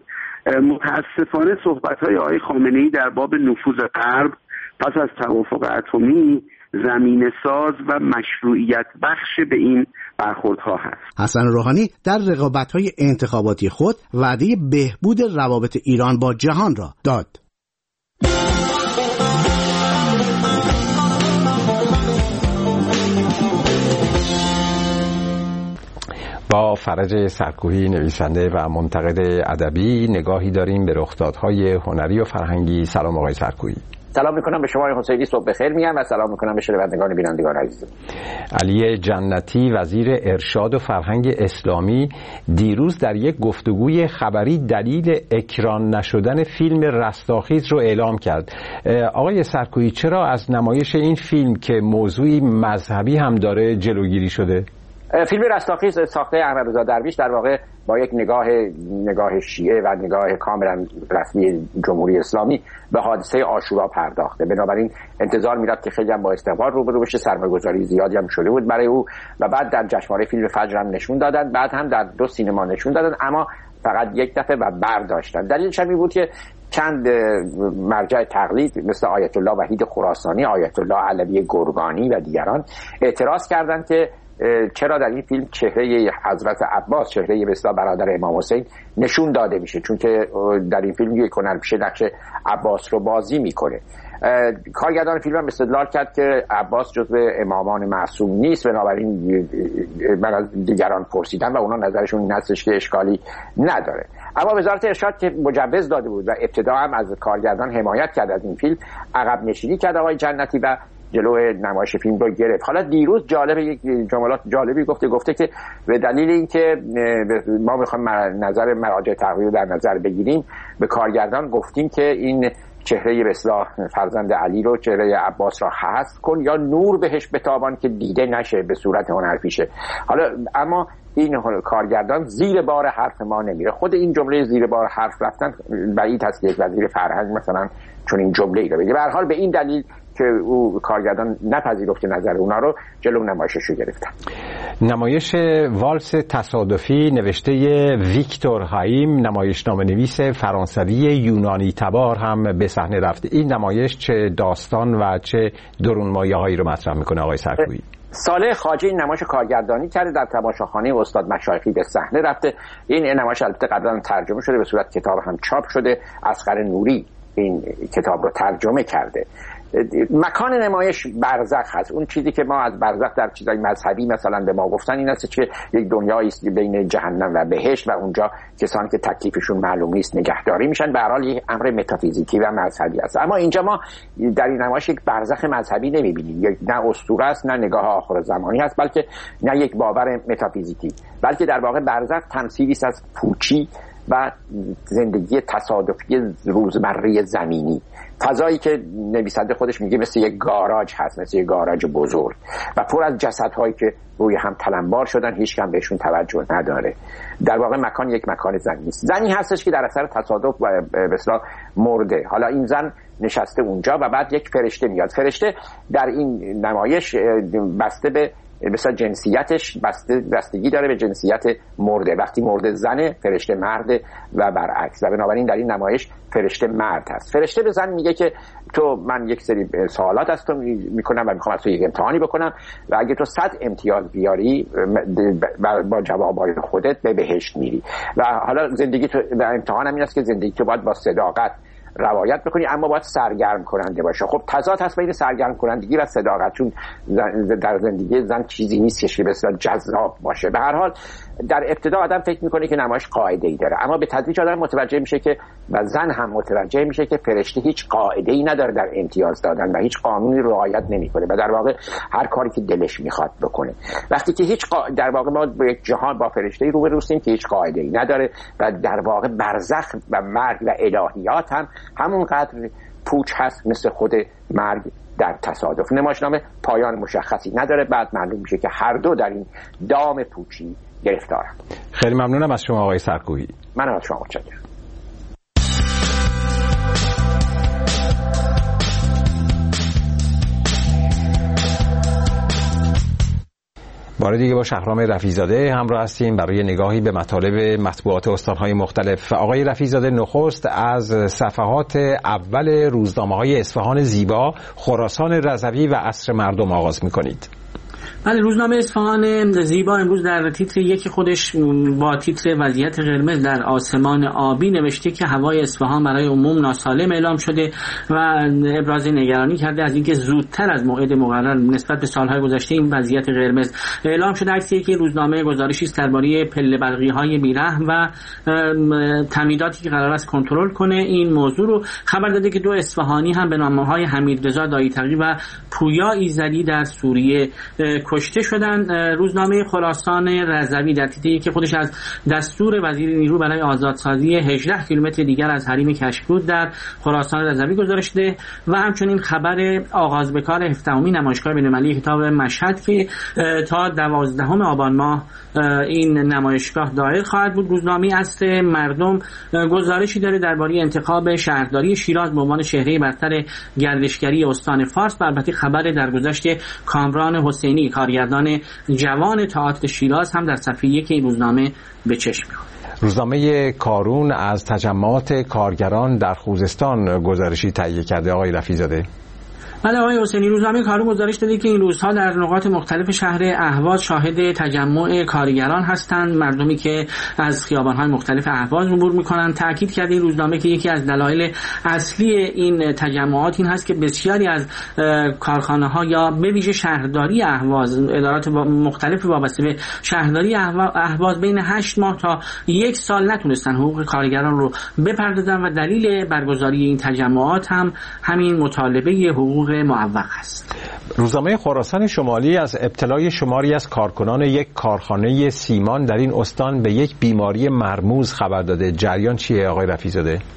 متاسفانه صحبت‌های آقای خامنه‌ای در باب نفوذ غرب پس از توافق اتمی زمینه ساز و مشروعیت بخش به این برخوردها هست. حسن روحانی در رقابت‌های انتخاباتی خود وعده بهبود روابط ایران با جهان را داد. با فرج سرکوهی نویسنده و منتقد ادبی نگاهی داریم به رخدادهای هنری و فرهنگی. سلام آقای سرکوهی. سلام میکنم به شما حسینی، صبح بخیر میگم و سلام میکنم به شنوندگان بینندگان عزیزم. علی جنتی وزیر ارشاد و فرهنگ اسلامی دیروز در یک گفتگوی خبری دلیل اکران نشدن فیلم رستاخیز رو اعلام کرد. آقای سرکوهی، چرا از نمایش این فیلم که موضوعی مذهبی هم داره جلوگیری شده؟ فیلم رستاخیز ساخته احمد رضا درویش در واقع با یک نگاه نگاه شیعه و نگاه کاملا رسمی جمهوری اسلامی به حادثه عاشورا پرداخته. بنابراین انتظار میرفت که خیلی هم با استقبال روبرو بشه، سرمایه‌گذاری زیادی هم شده بود برای او و بعد در جشنواره فیلم فجر هم نشون دادن، بعد هم در دو سینما نشون دادن، اما فقط یک دفعه و برداشتن. دلیلش این بود که چند مرجع تقلید مثل آیت الله وحید خراسانی، آیت الله علوی گرگانی و دیگران اعتراض کردند که چرا در این فیلم چهره حضرت عباس، چهره به اصطلاح برادر امام حسین نشون داده میشه، چون که در این فیلم یک هنرپیشه نقش عباس رو بازی میکنه. کارگردان فیلم هم استدلال کرد که عباس جزو امامان معصوم نیست، بنابراین من از دیگران پرسیدم و اونا نظرشون این هستش که اشکالی نداره. اما وزارت ارشاد که مجوز داده بود و ابتدا هم از کارگردان حمایت کرد از این فیلم، عقب نشینی کرد آقای جنتی و جلو نمایش فیلم رو گرفت. حالا دیروز جالب یک جملات جالبی گفته گفته که به دلیل اینکه ما میخوایم نظر مراجع تقویی رو در نظر بگیریم، به کارگردان گفتیم که این چهره به اصطلاح فرزند علی رو، چهره عباس را حذف کن یا نور بهش بتابان که دیده نشه به صورت هنرپیشه. حالا اما این کارگردان زیر بار حرف ما نمیره. خود این جمله زیر بار حرف رفتن بعید هست که یک وزیر فرهنگ مثلا چون این جمله ای رو بگه. به هر حال به این دلیل که او کارگردان نپذیرفت نظر اونا رو، جلو نمایشش رو گرفتن. نمایش والس تصادفی نوشته ویکتور هایم، نمایشنامه نویس فرانسوی یونانی تبار هم به صحنه رفت. این نمایش چه داستان و چه درونمایه هایی رو مطرح میکنه آقای سرکویی؟ صالح خواجه این نمایش کارگردانی کرده، در تماشاخانه استاد مشایخی به صحنه رفته. این نمایش البته قبلا ترجمه شده، به صورت کتاب هم چاپ شده. اصغر نوری این کتاب رو ترجمه کرده. مکان نمایش برزخ هست. اون چیزی که ما از برزخ در چیزای مذهبی مثلا به ما گفتن این است که یک دنیایی است بین جهنم و بهشت و اونجا کسانی که تکلیفشون معلوم نیست نگهداری میشن. به هر حال یک امر متافیزیکی و مذهبی است. اما اینجا ما در این نمایش یک برزخ مذهبی نمیبینیم، نه اسطوره است، نه نگاه آخر زمانی هست، بلکه نه یک باور متافیزیکی، بلکه در واقع برزخ تمثیلی است از پوچی و زندگی تصادفی روزمره زمینی. فضایی که نویسنده خودش میگه مثل یک گاراژ هست، مثل یک گاراژ بزرگ و پر از جسدهایی که روی هم تلمبار شدن، هیچ کم بهشون توجه نداره. در واقع مکان یک مکان زنی است. زنی هستش که در اثر تصادف و به اصطلاح مرده. حالا این زن نشسته اونجا و بعد یک فرشته میاد. فرشته در این نمایش بسته به مثلا جنسیتش بسته بستگی داره به جنسیت مرده. وقتی مرده زنه، فرشته مرده و برعکس. و بنابراین در این نمایش فرشته مرد هست. فرشته به زن میگه که تو من یک سری سوالات از تو میکنم و میخوام از تو یک امتحانی بکنم و اگه تو صد امتیاز بیاری با جوابای خودت به بهشت میری. و حالا زندگی تو امتحان هم این است که زندگی تو باید با صداقت روایت بکنی، اما باید سرگرم کننده باشه. خب تضاد هست بین سرگرم کنندگی و صداقت، چون در زندگی زن چیزی نیست که بسیار جذاب باشه. به هر حال در ابتدا آدم فکر میکنه که نمایش قاعده‌ای داره، اما به تدریج آدم متوجه میشه که و زن هم متوجه میشه که فرشته هیچ قاعده‌ای نداره در امتیاز دادن و هیچ قانونی رعایت نمیکنه و در واقع هر کاری که دلش میخواد بکنه. وقتی که هیچ قا... در واقع ما با یک جهان با فرشته‌ای روبرویم که هیچ قاعده‌ای نداره و در واقع برزخ و مرگ و الهیات هم همونقدر پوچ هست مثل خود مرگ در تصادف. نمایشنامه پایان مشخصی نداره، بعد معلوم میشه که هر دو در این دام پوچی گرفتارن. خیلی ممنونم از شما آقای سرکویی. من از شما متشکرم. بار دیگه با شهرام رفیع‌زاده همراه هستیم برای نگاهی به مطالب مطبوعات استان‌های مختلف. آقای رفیع‌زاده، نخست از صفحات اول روزنامه‌های اصفهان زیبا، خراسان رضوی و عصر مردم آغاز می‌کنید. بله، روزنامه اصفهان زیبا امروز در تیتر یکی خودش با تیتر وضعیت قرمز در آسمان آبی نوشته که هوای اصفهان برای عموم ناسالم اعلام شده و ابراز نگرانی کرده از اینکه زودتر از موعد مقرر نسبت به سالهای گذشته این وضعیت قرمز اعلام شده. عکسی که روزنامه گزارشی است درباره پله برقی‌های بیرحم و تمهیداتی که قرار است کنترل کنه این موضوع رو خبر داده که دو اصفهانی هم به نام‌های حمیدرضا دایی‌تقی و پویا ایزدی در سوریه کشته شدن. روزنامه خراسان رضوی در تیتری که خودش از دستور وزیر نیرو برای آزادسازی هجده کیلومتر دیگر از حریم کشک‌رود در خراسان رضوی گزارش ده و همچنین خبر آغاز به کار هفدهمین نمایشگاه بین‌المللی کتاب مشهد که تا دوازدهم آبان ماه این نمایشگاه دایر خواهد بود. روزنامه عصر مردم گزارشی داره درباره انتخاب شهرداری شیراز به عنوان شهره برتر گردشگری استان فارس و البته خبر درگذشت کامران حسینی کارگردان جوان تئاتر شیراز هم در صفحه یک این روزنامه به چشم می‌خورد. روزنامه کارون از تجمعات کارگران در خوزستان گزارشی تهیه کرده. آقای رفیع‌زاده. بله آقای حسینی، روزنامه کارون گزارش داده که این روزها در نقاط مختلف شهر اهواز شاهد تجمع کارگران هستند، مردمی که از خیابان‌های مختلف اهواز عبور می‌کنند. تأکید کرده این روزنامه که یکی از دلایل اصلی این تجمعات این هست که بسیاری از کارخانه‌ها یا به ویژه شهرداری اهواز، ادارات مختلف وابسته به شهرداری اهواز بین هشت ماه تا یک سال نتونستن حقوق کارگران رو بپردازن و دلیل برگزاری این تجمعات هم همین مطالبه حقوق معوق است. روزنامه خراسان شمالی از ابتلای شماری از کارکنان یک کارخانه سیمان در این استان به یک بیماری مرموز خبر داده. جریان چیه آقای رفیع‌زاده؟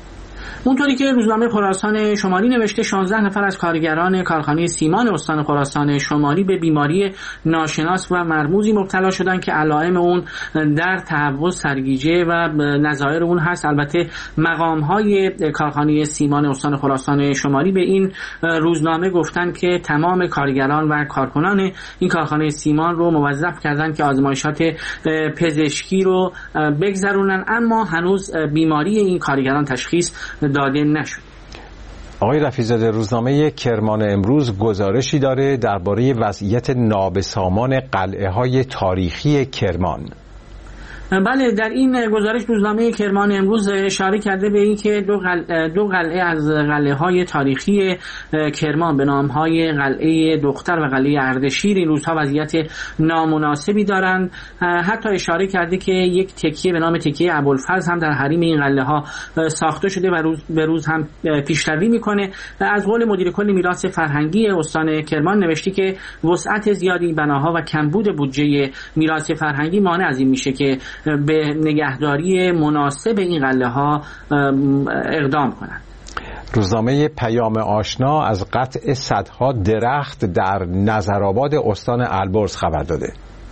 اونطوری که روزنامه خراسان شمالی نوشته شانزده نفر از کارگران کارخانه سیمان استان خراسان شمالی به بیماری ناشناس و مرموزی مبتلا شدند که علائم اون در تهوع سرگیجه و نظایر اون هست. البته مقام‌های کارخانه سیمان استان خراسان شمالی به این روزنامه گفتن که تمام کارگران و کارکنان این کارخانه سیمان رو موظف کردن که آزمایشات پزشکی رو بگذرونن، اما هنوز بیماری این کارگران تشخیص داده نشد. آقای رفیع‌زاده، روزنامه کرمان امروز گزارشی داره درباره وضعیت نابسامان قلعه‌های تاریخی کرمان. بله، در این گزارش روزنامه کرمان امروز اشاره کرده به این که دو قلعه, دو قلعه از قلعه‌های تاریخی کرمان به نام‌های قلعه دختر و قلعه اردشیر این روزها وضعیت نامناسبی دارند. حتی اشاره کرده که یک تکیه به نام تکیه ابوالفضل هم در حریم این قلعه‌ها ساخته شده و روز به روز هم پیشروی میکنه. از قول مدیر کل میراث فرهنگی استان کرمان نوشته که وسعت زیادی بناها و کمبود بودجه میراث فرهنگی مانع از این میشه که به نگهداری مناسب این قلعه‌ها اقدام کنند. روزنامه پیام آشنا از قطع صدها درخت در نظرآباد استان البرز خبر داده.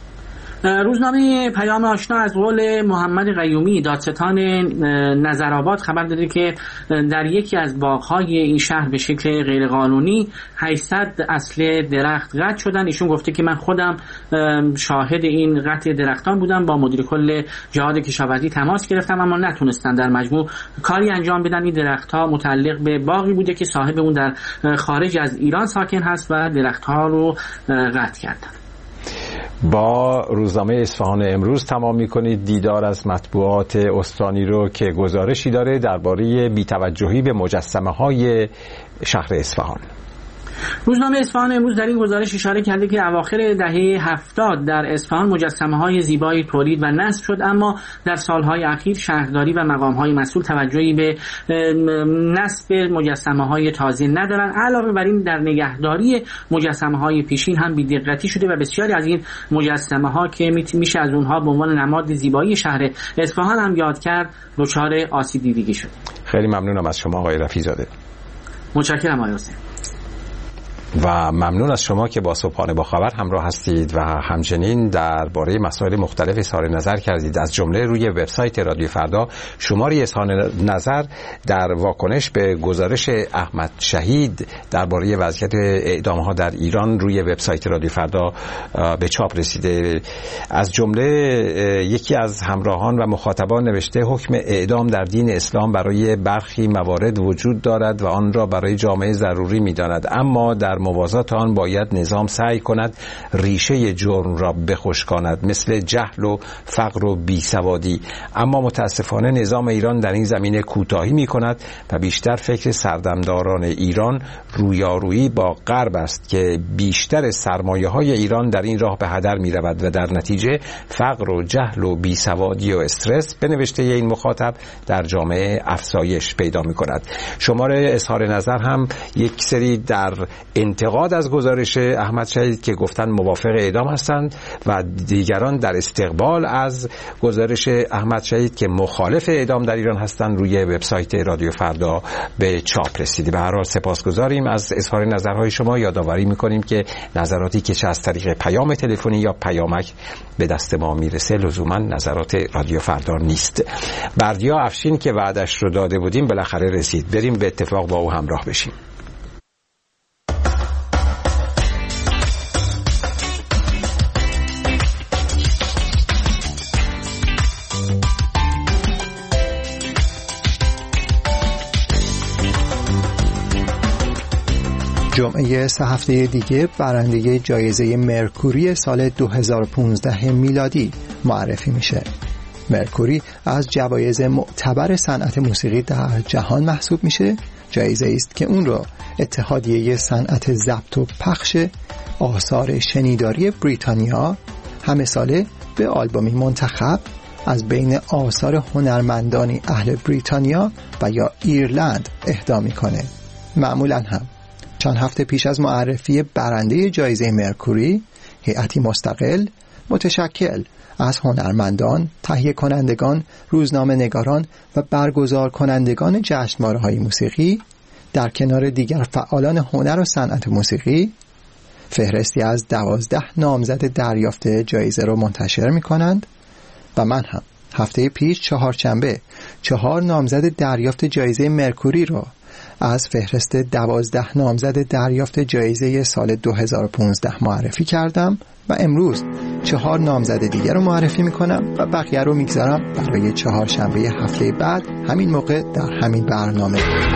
روزنامه پیام آشنا از قول محمد قیومی دادستان نظرآباد خبر داده که در یکی از باغ‌های این شهر به شکل غیرقانونی هشتصد اصل درخت قطع شدن. ایشون گفته که من خودم شاهد این قطع درختان بودم، با مدیر کل جهاد کشاورزی تماس گرفتم اما نتونستن در مجموع کاری انجام بدن. این درخت‌ها متعلق به باغی بوده که صاحب اون در خارج از ایران ساکن هست و درخت‌ها رو قطع کردن. با روزنامه اصفهان امروز تمام می‌کنید. دیدار از مطبوعات استانی رو که گزارشی داره درباره بی‌توجهی به مجسمه‌های شهر اصفهان. روزنامه اصفهان امروز در این گزارش اشاره کرده که اواخر دهه هفتاد در اصفهان مجسمه‌های زیبایی تولید و نصب شد، اما در سالهای اخیر شهرداری و مقام‌های مسئول توجهی به نصب مجسمه‌های تازه ندارند. علاوه بر این در نگهداری مجسمه‌های پیشین هم بی‌دقتی شده و بسیاری از این مجسمه‌ها که میشه از اونها به عنوان نماد زیبایی شهر اصفهان هم یاد کرد دچار آسیب دیدگی شد. خیلی ممنونم از شما آقای رفیع‌زاده. متشکرم آقای حسین. و ممنون از شما که با صبحانه با خبر همراه هستید و همچنین درباره مسائل مختلف اظهار نظر کردید. از جمله روی وبسایت رادیو فردا شماره اظهار نظر در واکنش به گزارش احمد شهید درباره وضعیت اعدام‌ها در ایران روی وبسایت رادیو فردا به چاپ رسیده. از جمله یکی از همراهان و مخاطبان نوشته حکم اعدام در دین اسلام برای برخی موارد وجود دارد و آن را برای جامعه ضروری می‌داند، اما در موازات آن باید نظام سعی کند ریشه جرم را بخشکاند، مثل جهل و فقر و بیسوادی. اما متاسفانه نظام ایران در این زمینه کوتاهی می کند و بیشتر فکر سردمداران ایران رویارویی با غرب است که بیشتر سرمایه های ایران در این راه به هدر می رود و در نتیجه فقر و جهل و بیسوادی و استرس به نوشته این مخاطب در جامعه افزایش پیدا می کند. شماره اظهار نظر هم یک سری در انتقاد از گزارش احمد شهید که گفتن موافق اعدام هستند و دیگران در استقبال از گزارش احمد شهید که مخالف اعدام در ایران هستند روی وبسایت رادیو فردا به چاپ رسیده. به هر حال سپاسگزاریم از اظهار نظرهای شما. یادآوری می‌کنیم که نظراتی که چه از طریق پیام تلفنی یا پیامک به دست ما میرسه لزوما نظرات رادیو فردا نیست. بردیا افشین که وعدش رو داده بودیم بالاخره رسید. بریم به اتفاق با او همراه بشیم. جمعه سه هفته دیگه برنده جایزه مرکوری سال دو هزار و پانزده میلادی معرفی میشه. مرکوری از جوایز معتبر صنعت موسیقی در جهان محسوب میشه. جایزه است که اون رو اتحادیه صنعت ضبط و پخش آثار شنیداری بریتانیا همه ساله به آلبومی منتخب از بین آثار هنرمندانی اهل بریتانیا و یا ایرلند اهدا میکنه. معمولاً هم چند هفته پیش از معرفی برنده جایزه مرکوری، هیئتی مستقل متشکل از هنرمندان، تهیه کنندگان، روزنامه نگاران و برگزار کنندگان جشنواره‌های موسیقی در کنار دیگر فعالان هنر و صنعت موسیقی فهرستی از دوازده نامزد دریافت جایزه رو منتشر می کنند و من هم هفته پیش چهارشنبه چهار نامزد دریافت جایزه مرکوری رو از فهرست دوازده نامزد دریافت جایزه سال دو هزار و پانزده معرفی کردم و امروز چهار نامزد دیگر رو معرفی میکنم و بقیه رو میگذارم برای چهارشنبه هفته بعد همین موقع در همین برنامه.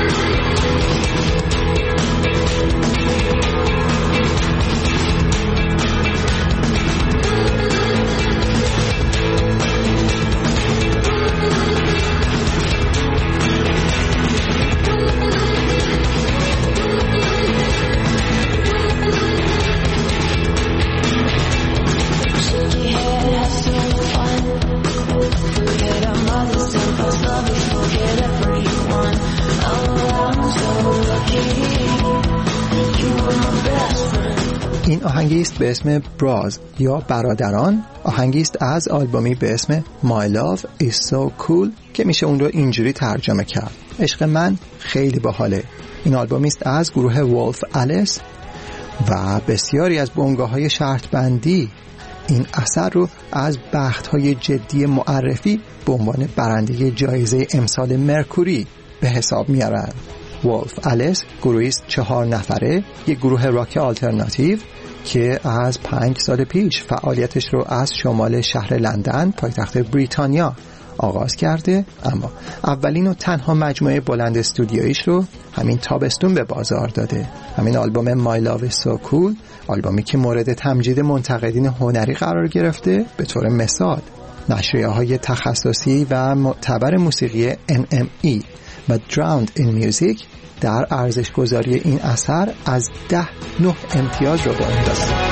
این آهنگی است به اسم براز یا برادران، آهنگی است از آلبومی به اسم My Love is so cool که میشه اون رو اینجوری ترجمه کرد: عشق من خیلی باحاله. این آلبومی است از گروه ولف الیس و بسیاری از بنگاه‌های شرط بندی این اثر رو از بخت‌های جدی معرفی به عنوان برنده جایزه امسال مرکوری به حساب میارن. ولف الیس گروهی است چهار نفره، یک گروه راک آلترناتیو که از پنج سال پیش فعالیتش رو از شمال شهر لندن پایتخت بریتانیا آغاز کرده، اما اولین و تنها مجموعه بلند استودیویش رو همین تابستون به بازار داده. همین آلبوم My Love is so cool، آلبومی که مورد تمجید منتقدین هنری قرار گرفته. به طور مثال نشریه‌های تخصصی و معتبر موسیقی ان ام ای و Drowned in Music در ارزش گذاری این اثر از ده نه امتیاز رو با این دادن.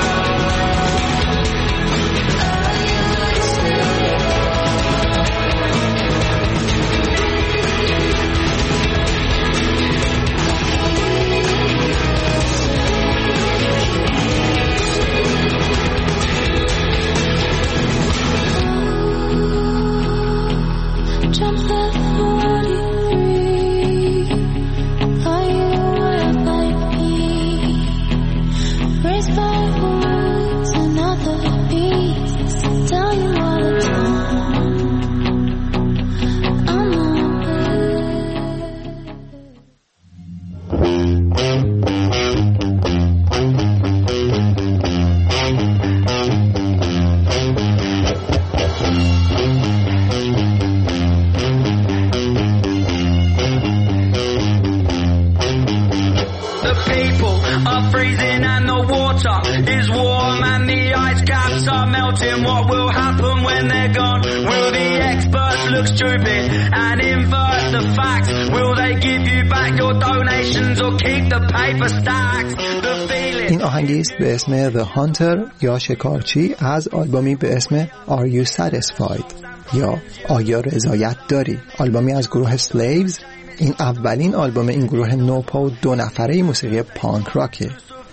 این آهنگی است به اسم The Hunter یا شکارچی از آلبومی به اسم Are You Satisfied یا آیا رضایت داری، آلبومی از گروه Slaves. این اولین آلبوم این گروه نوپا و دو نفره موسیقی پانک راکه.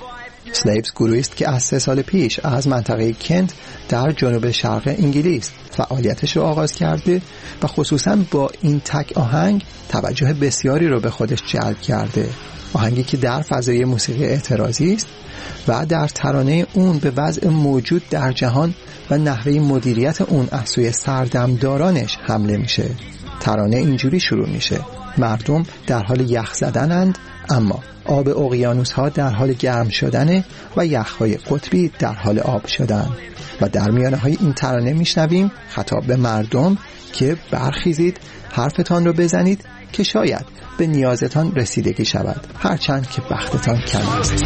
Slaves گروهی است که از سه سال پیش از منطقه کنت در جنوب شرق انگلیس فعالیتش رو آغاز کرده و خصوصا با این تک آهنگ توجه بسیاری رو به خودش جلب کرده. آهنگی که در فضای موسیقی اعتراضی است و در ترانه اون به وضع موجود در جهان و نحوه مدیریت اون از سوی سردمدارانش حمله میشه. ترانه اینجوری شروع میشه: مردم در حال یخ زدنند، اما آب اقیانوس ها در حال گرم شدنه و یخهای قطبی در حال آب شدن. و در میانه های این ترانه میشنویم خطاب به مردم که برخیزید، حرفتان رو بزنید که شاید به نیازتان رسیدگی شود، هرچند که بختتان کم است.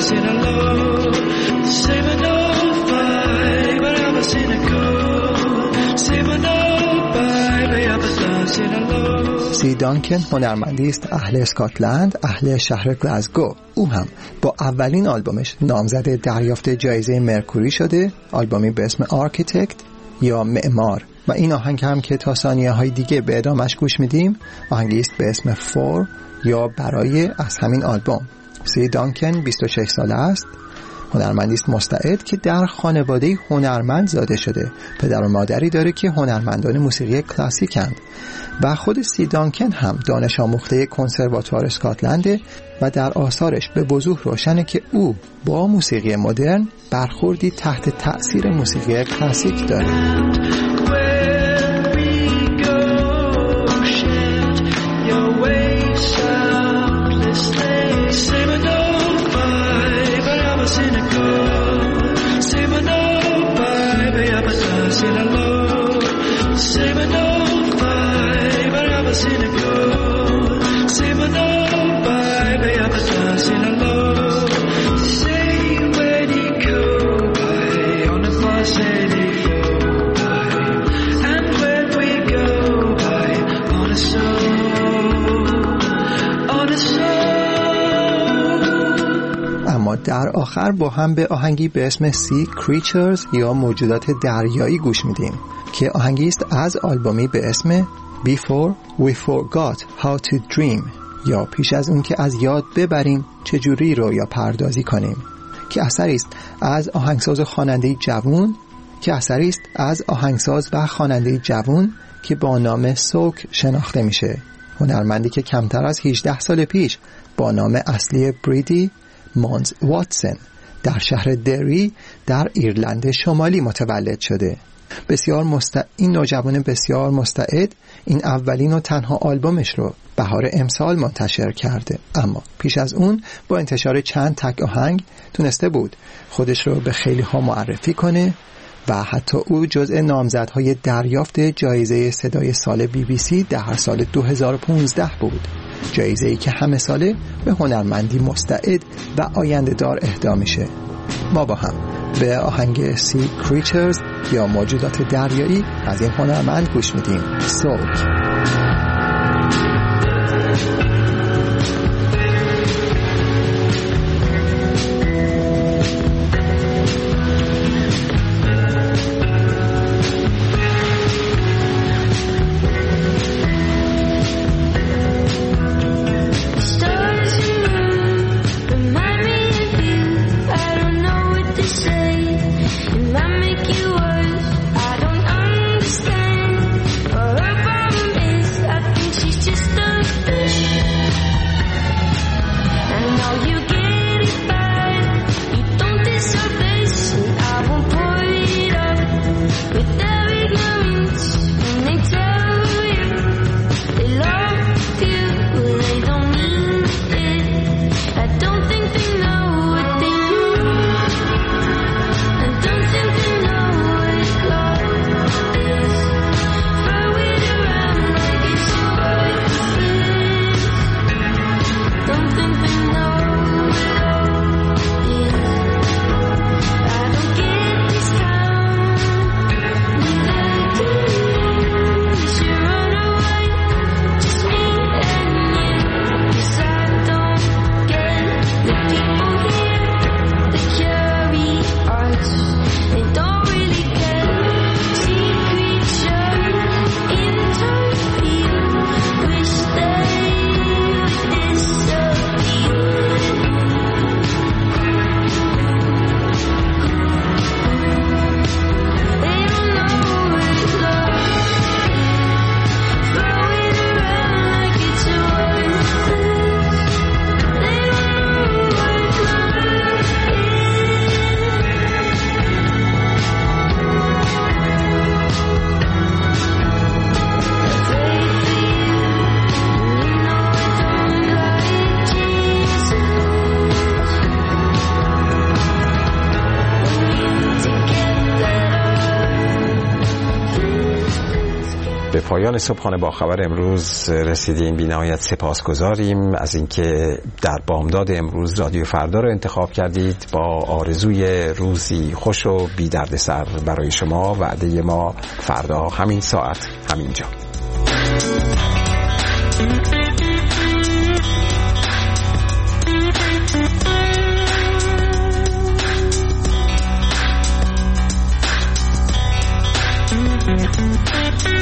سی دانکن هنرمندی است اهل اسکاتلند، اهل شهر گلاسگو. او هم با اولین آلبومش نامزد دریافت جایزه مرکوری شده، آلبومی به اسم آرکیتکت یا معمار، و این آهنگ هم که تا ثانیه های دیگه به ادامش گوش میدیم آهنگی است به اسم فور یا برای از همین آلبوم. سی دانکن بیست و شش ساله است، هنرمندی است مستعد که در خانواده هنرمند زاده شده. پدر و مادری داره که هنرمندان موسیقی کلاسیکند و خود سی دانکن هم دانش آموخته کنسرواتوار اسکاتلند و در آثارش به وضوح روشنه که او با موسیقی مدرن برخوردی تحت تأثیر موسیقی کلاسیک داره. در آخر با هم به آهنگی به اسم Sea Creatures یا موجودات دریایی گوش میدیم که آهنگی است از آلبومی به اسم Before We Forgot How to Dream یا پیش از اون که از یاد ببریم چجوری رویا پردازی کنیم، که اثری است از آهنگساز و خواننده جوان که اثری است از آهنگساز و خواننده جوان که با نام سوک شناخته میشه، هنرمندی که کمتر از هجده سال پیش با نام اصلی بریدی مونز واتسون در شهر دری در ایرلند شمالی متولد شده. بسیار مست... این نوجوان بسیار مستعد این اولین و تنها آلبومش رو بهار امسال منتشر کرده، اما پیش از اون با انتشار چند تک آهنگ تونسته بود خودش رو به خیلی ها معرفی کنه و حتی او جزء نامزدهای دریافت جایزه صدای سال بی بی سی در سال دو هزار و پانزده بود، جایزه‌ای که همه ساله به هنرمندی مستعد و آینده دار اهدا میشه. ما با هم به آهنگ سی کریچرز یا موجودات دریایی از این هنرمند گوش میدیم. سوک. Make you worse. I don't understand. Or if I'm به پایان صبحانه با خبر امروز رسیدیم. بی‌نهایت سپاسگزاریم از اینکه در بامداد امروز رادیو فردا رو انتخاب کردید. با آرزوی روزی خوش و بی دردسر برای شما. وعده ما فردا همین ساعت همین جا. Thank you.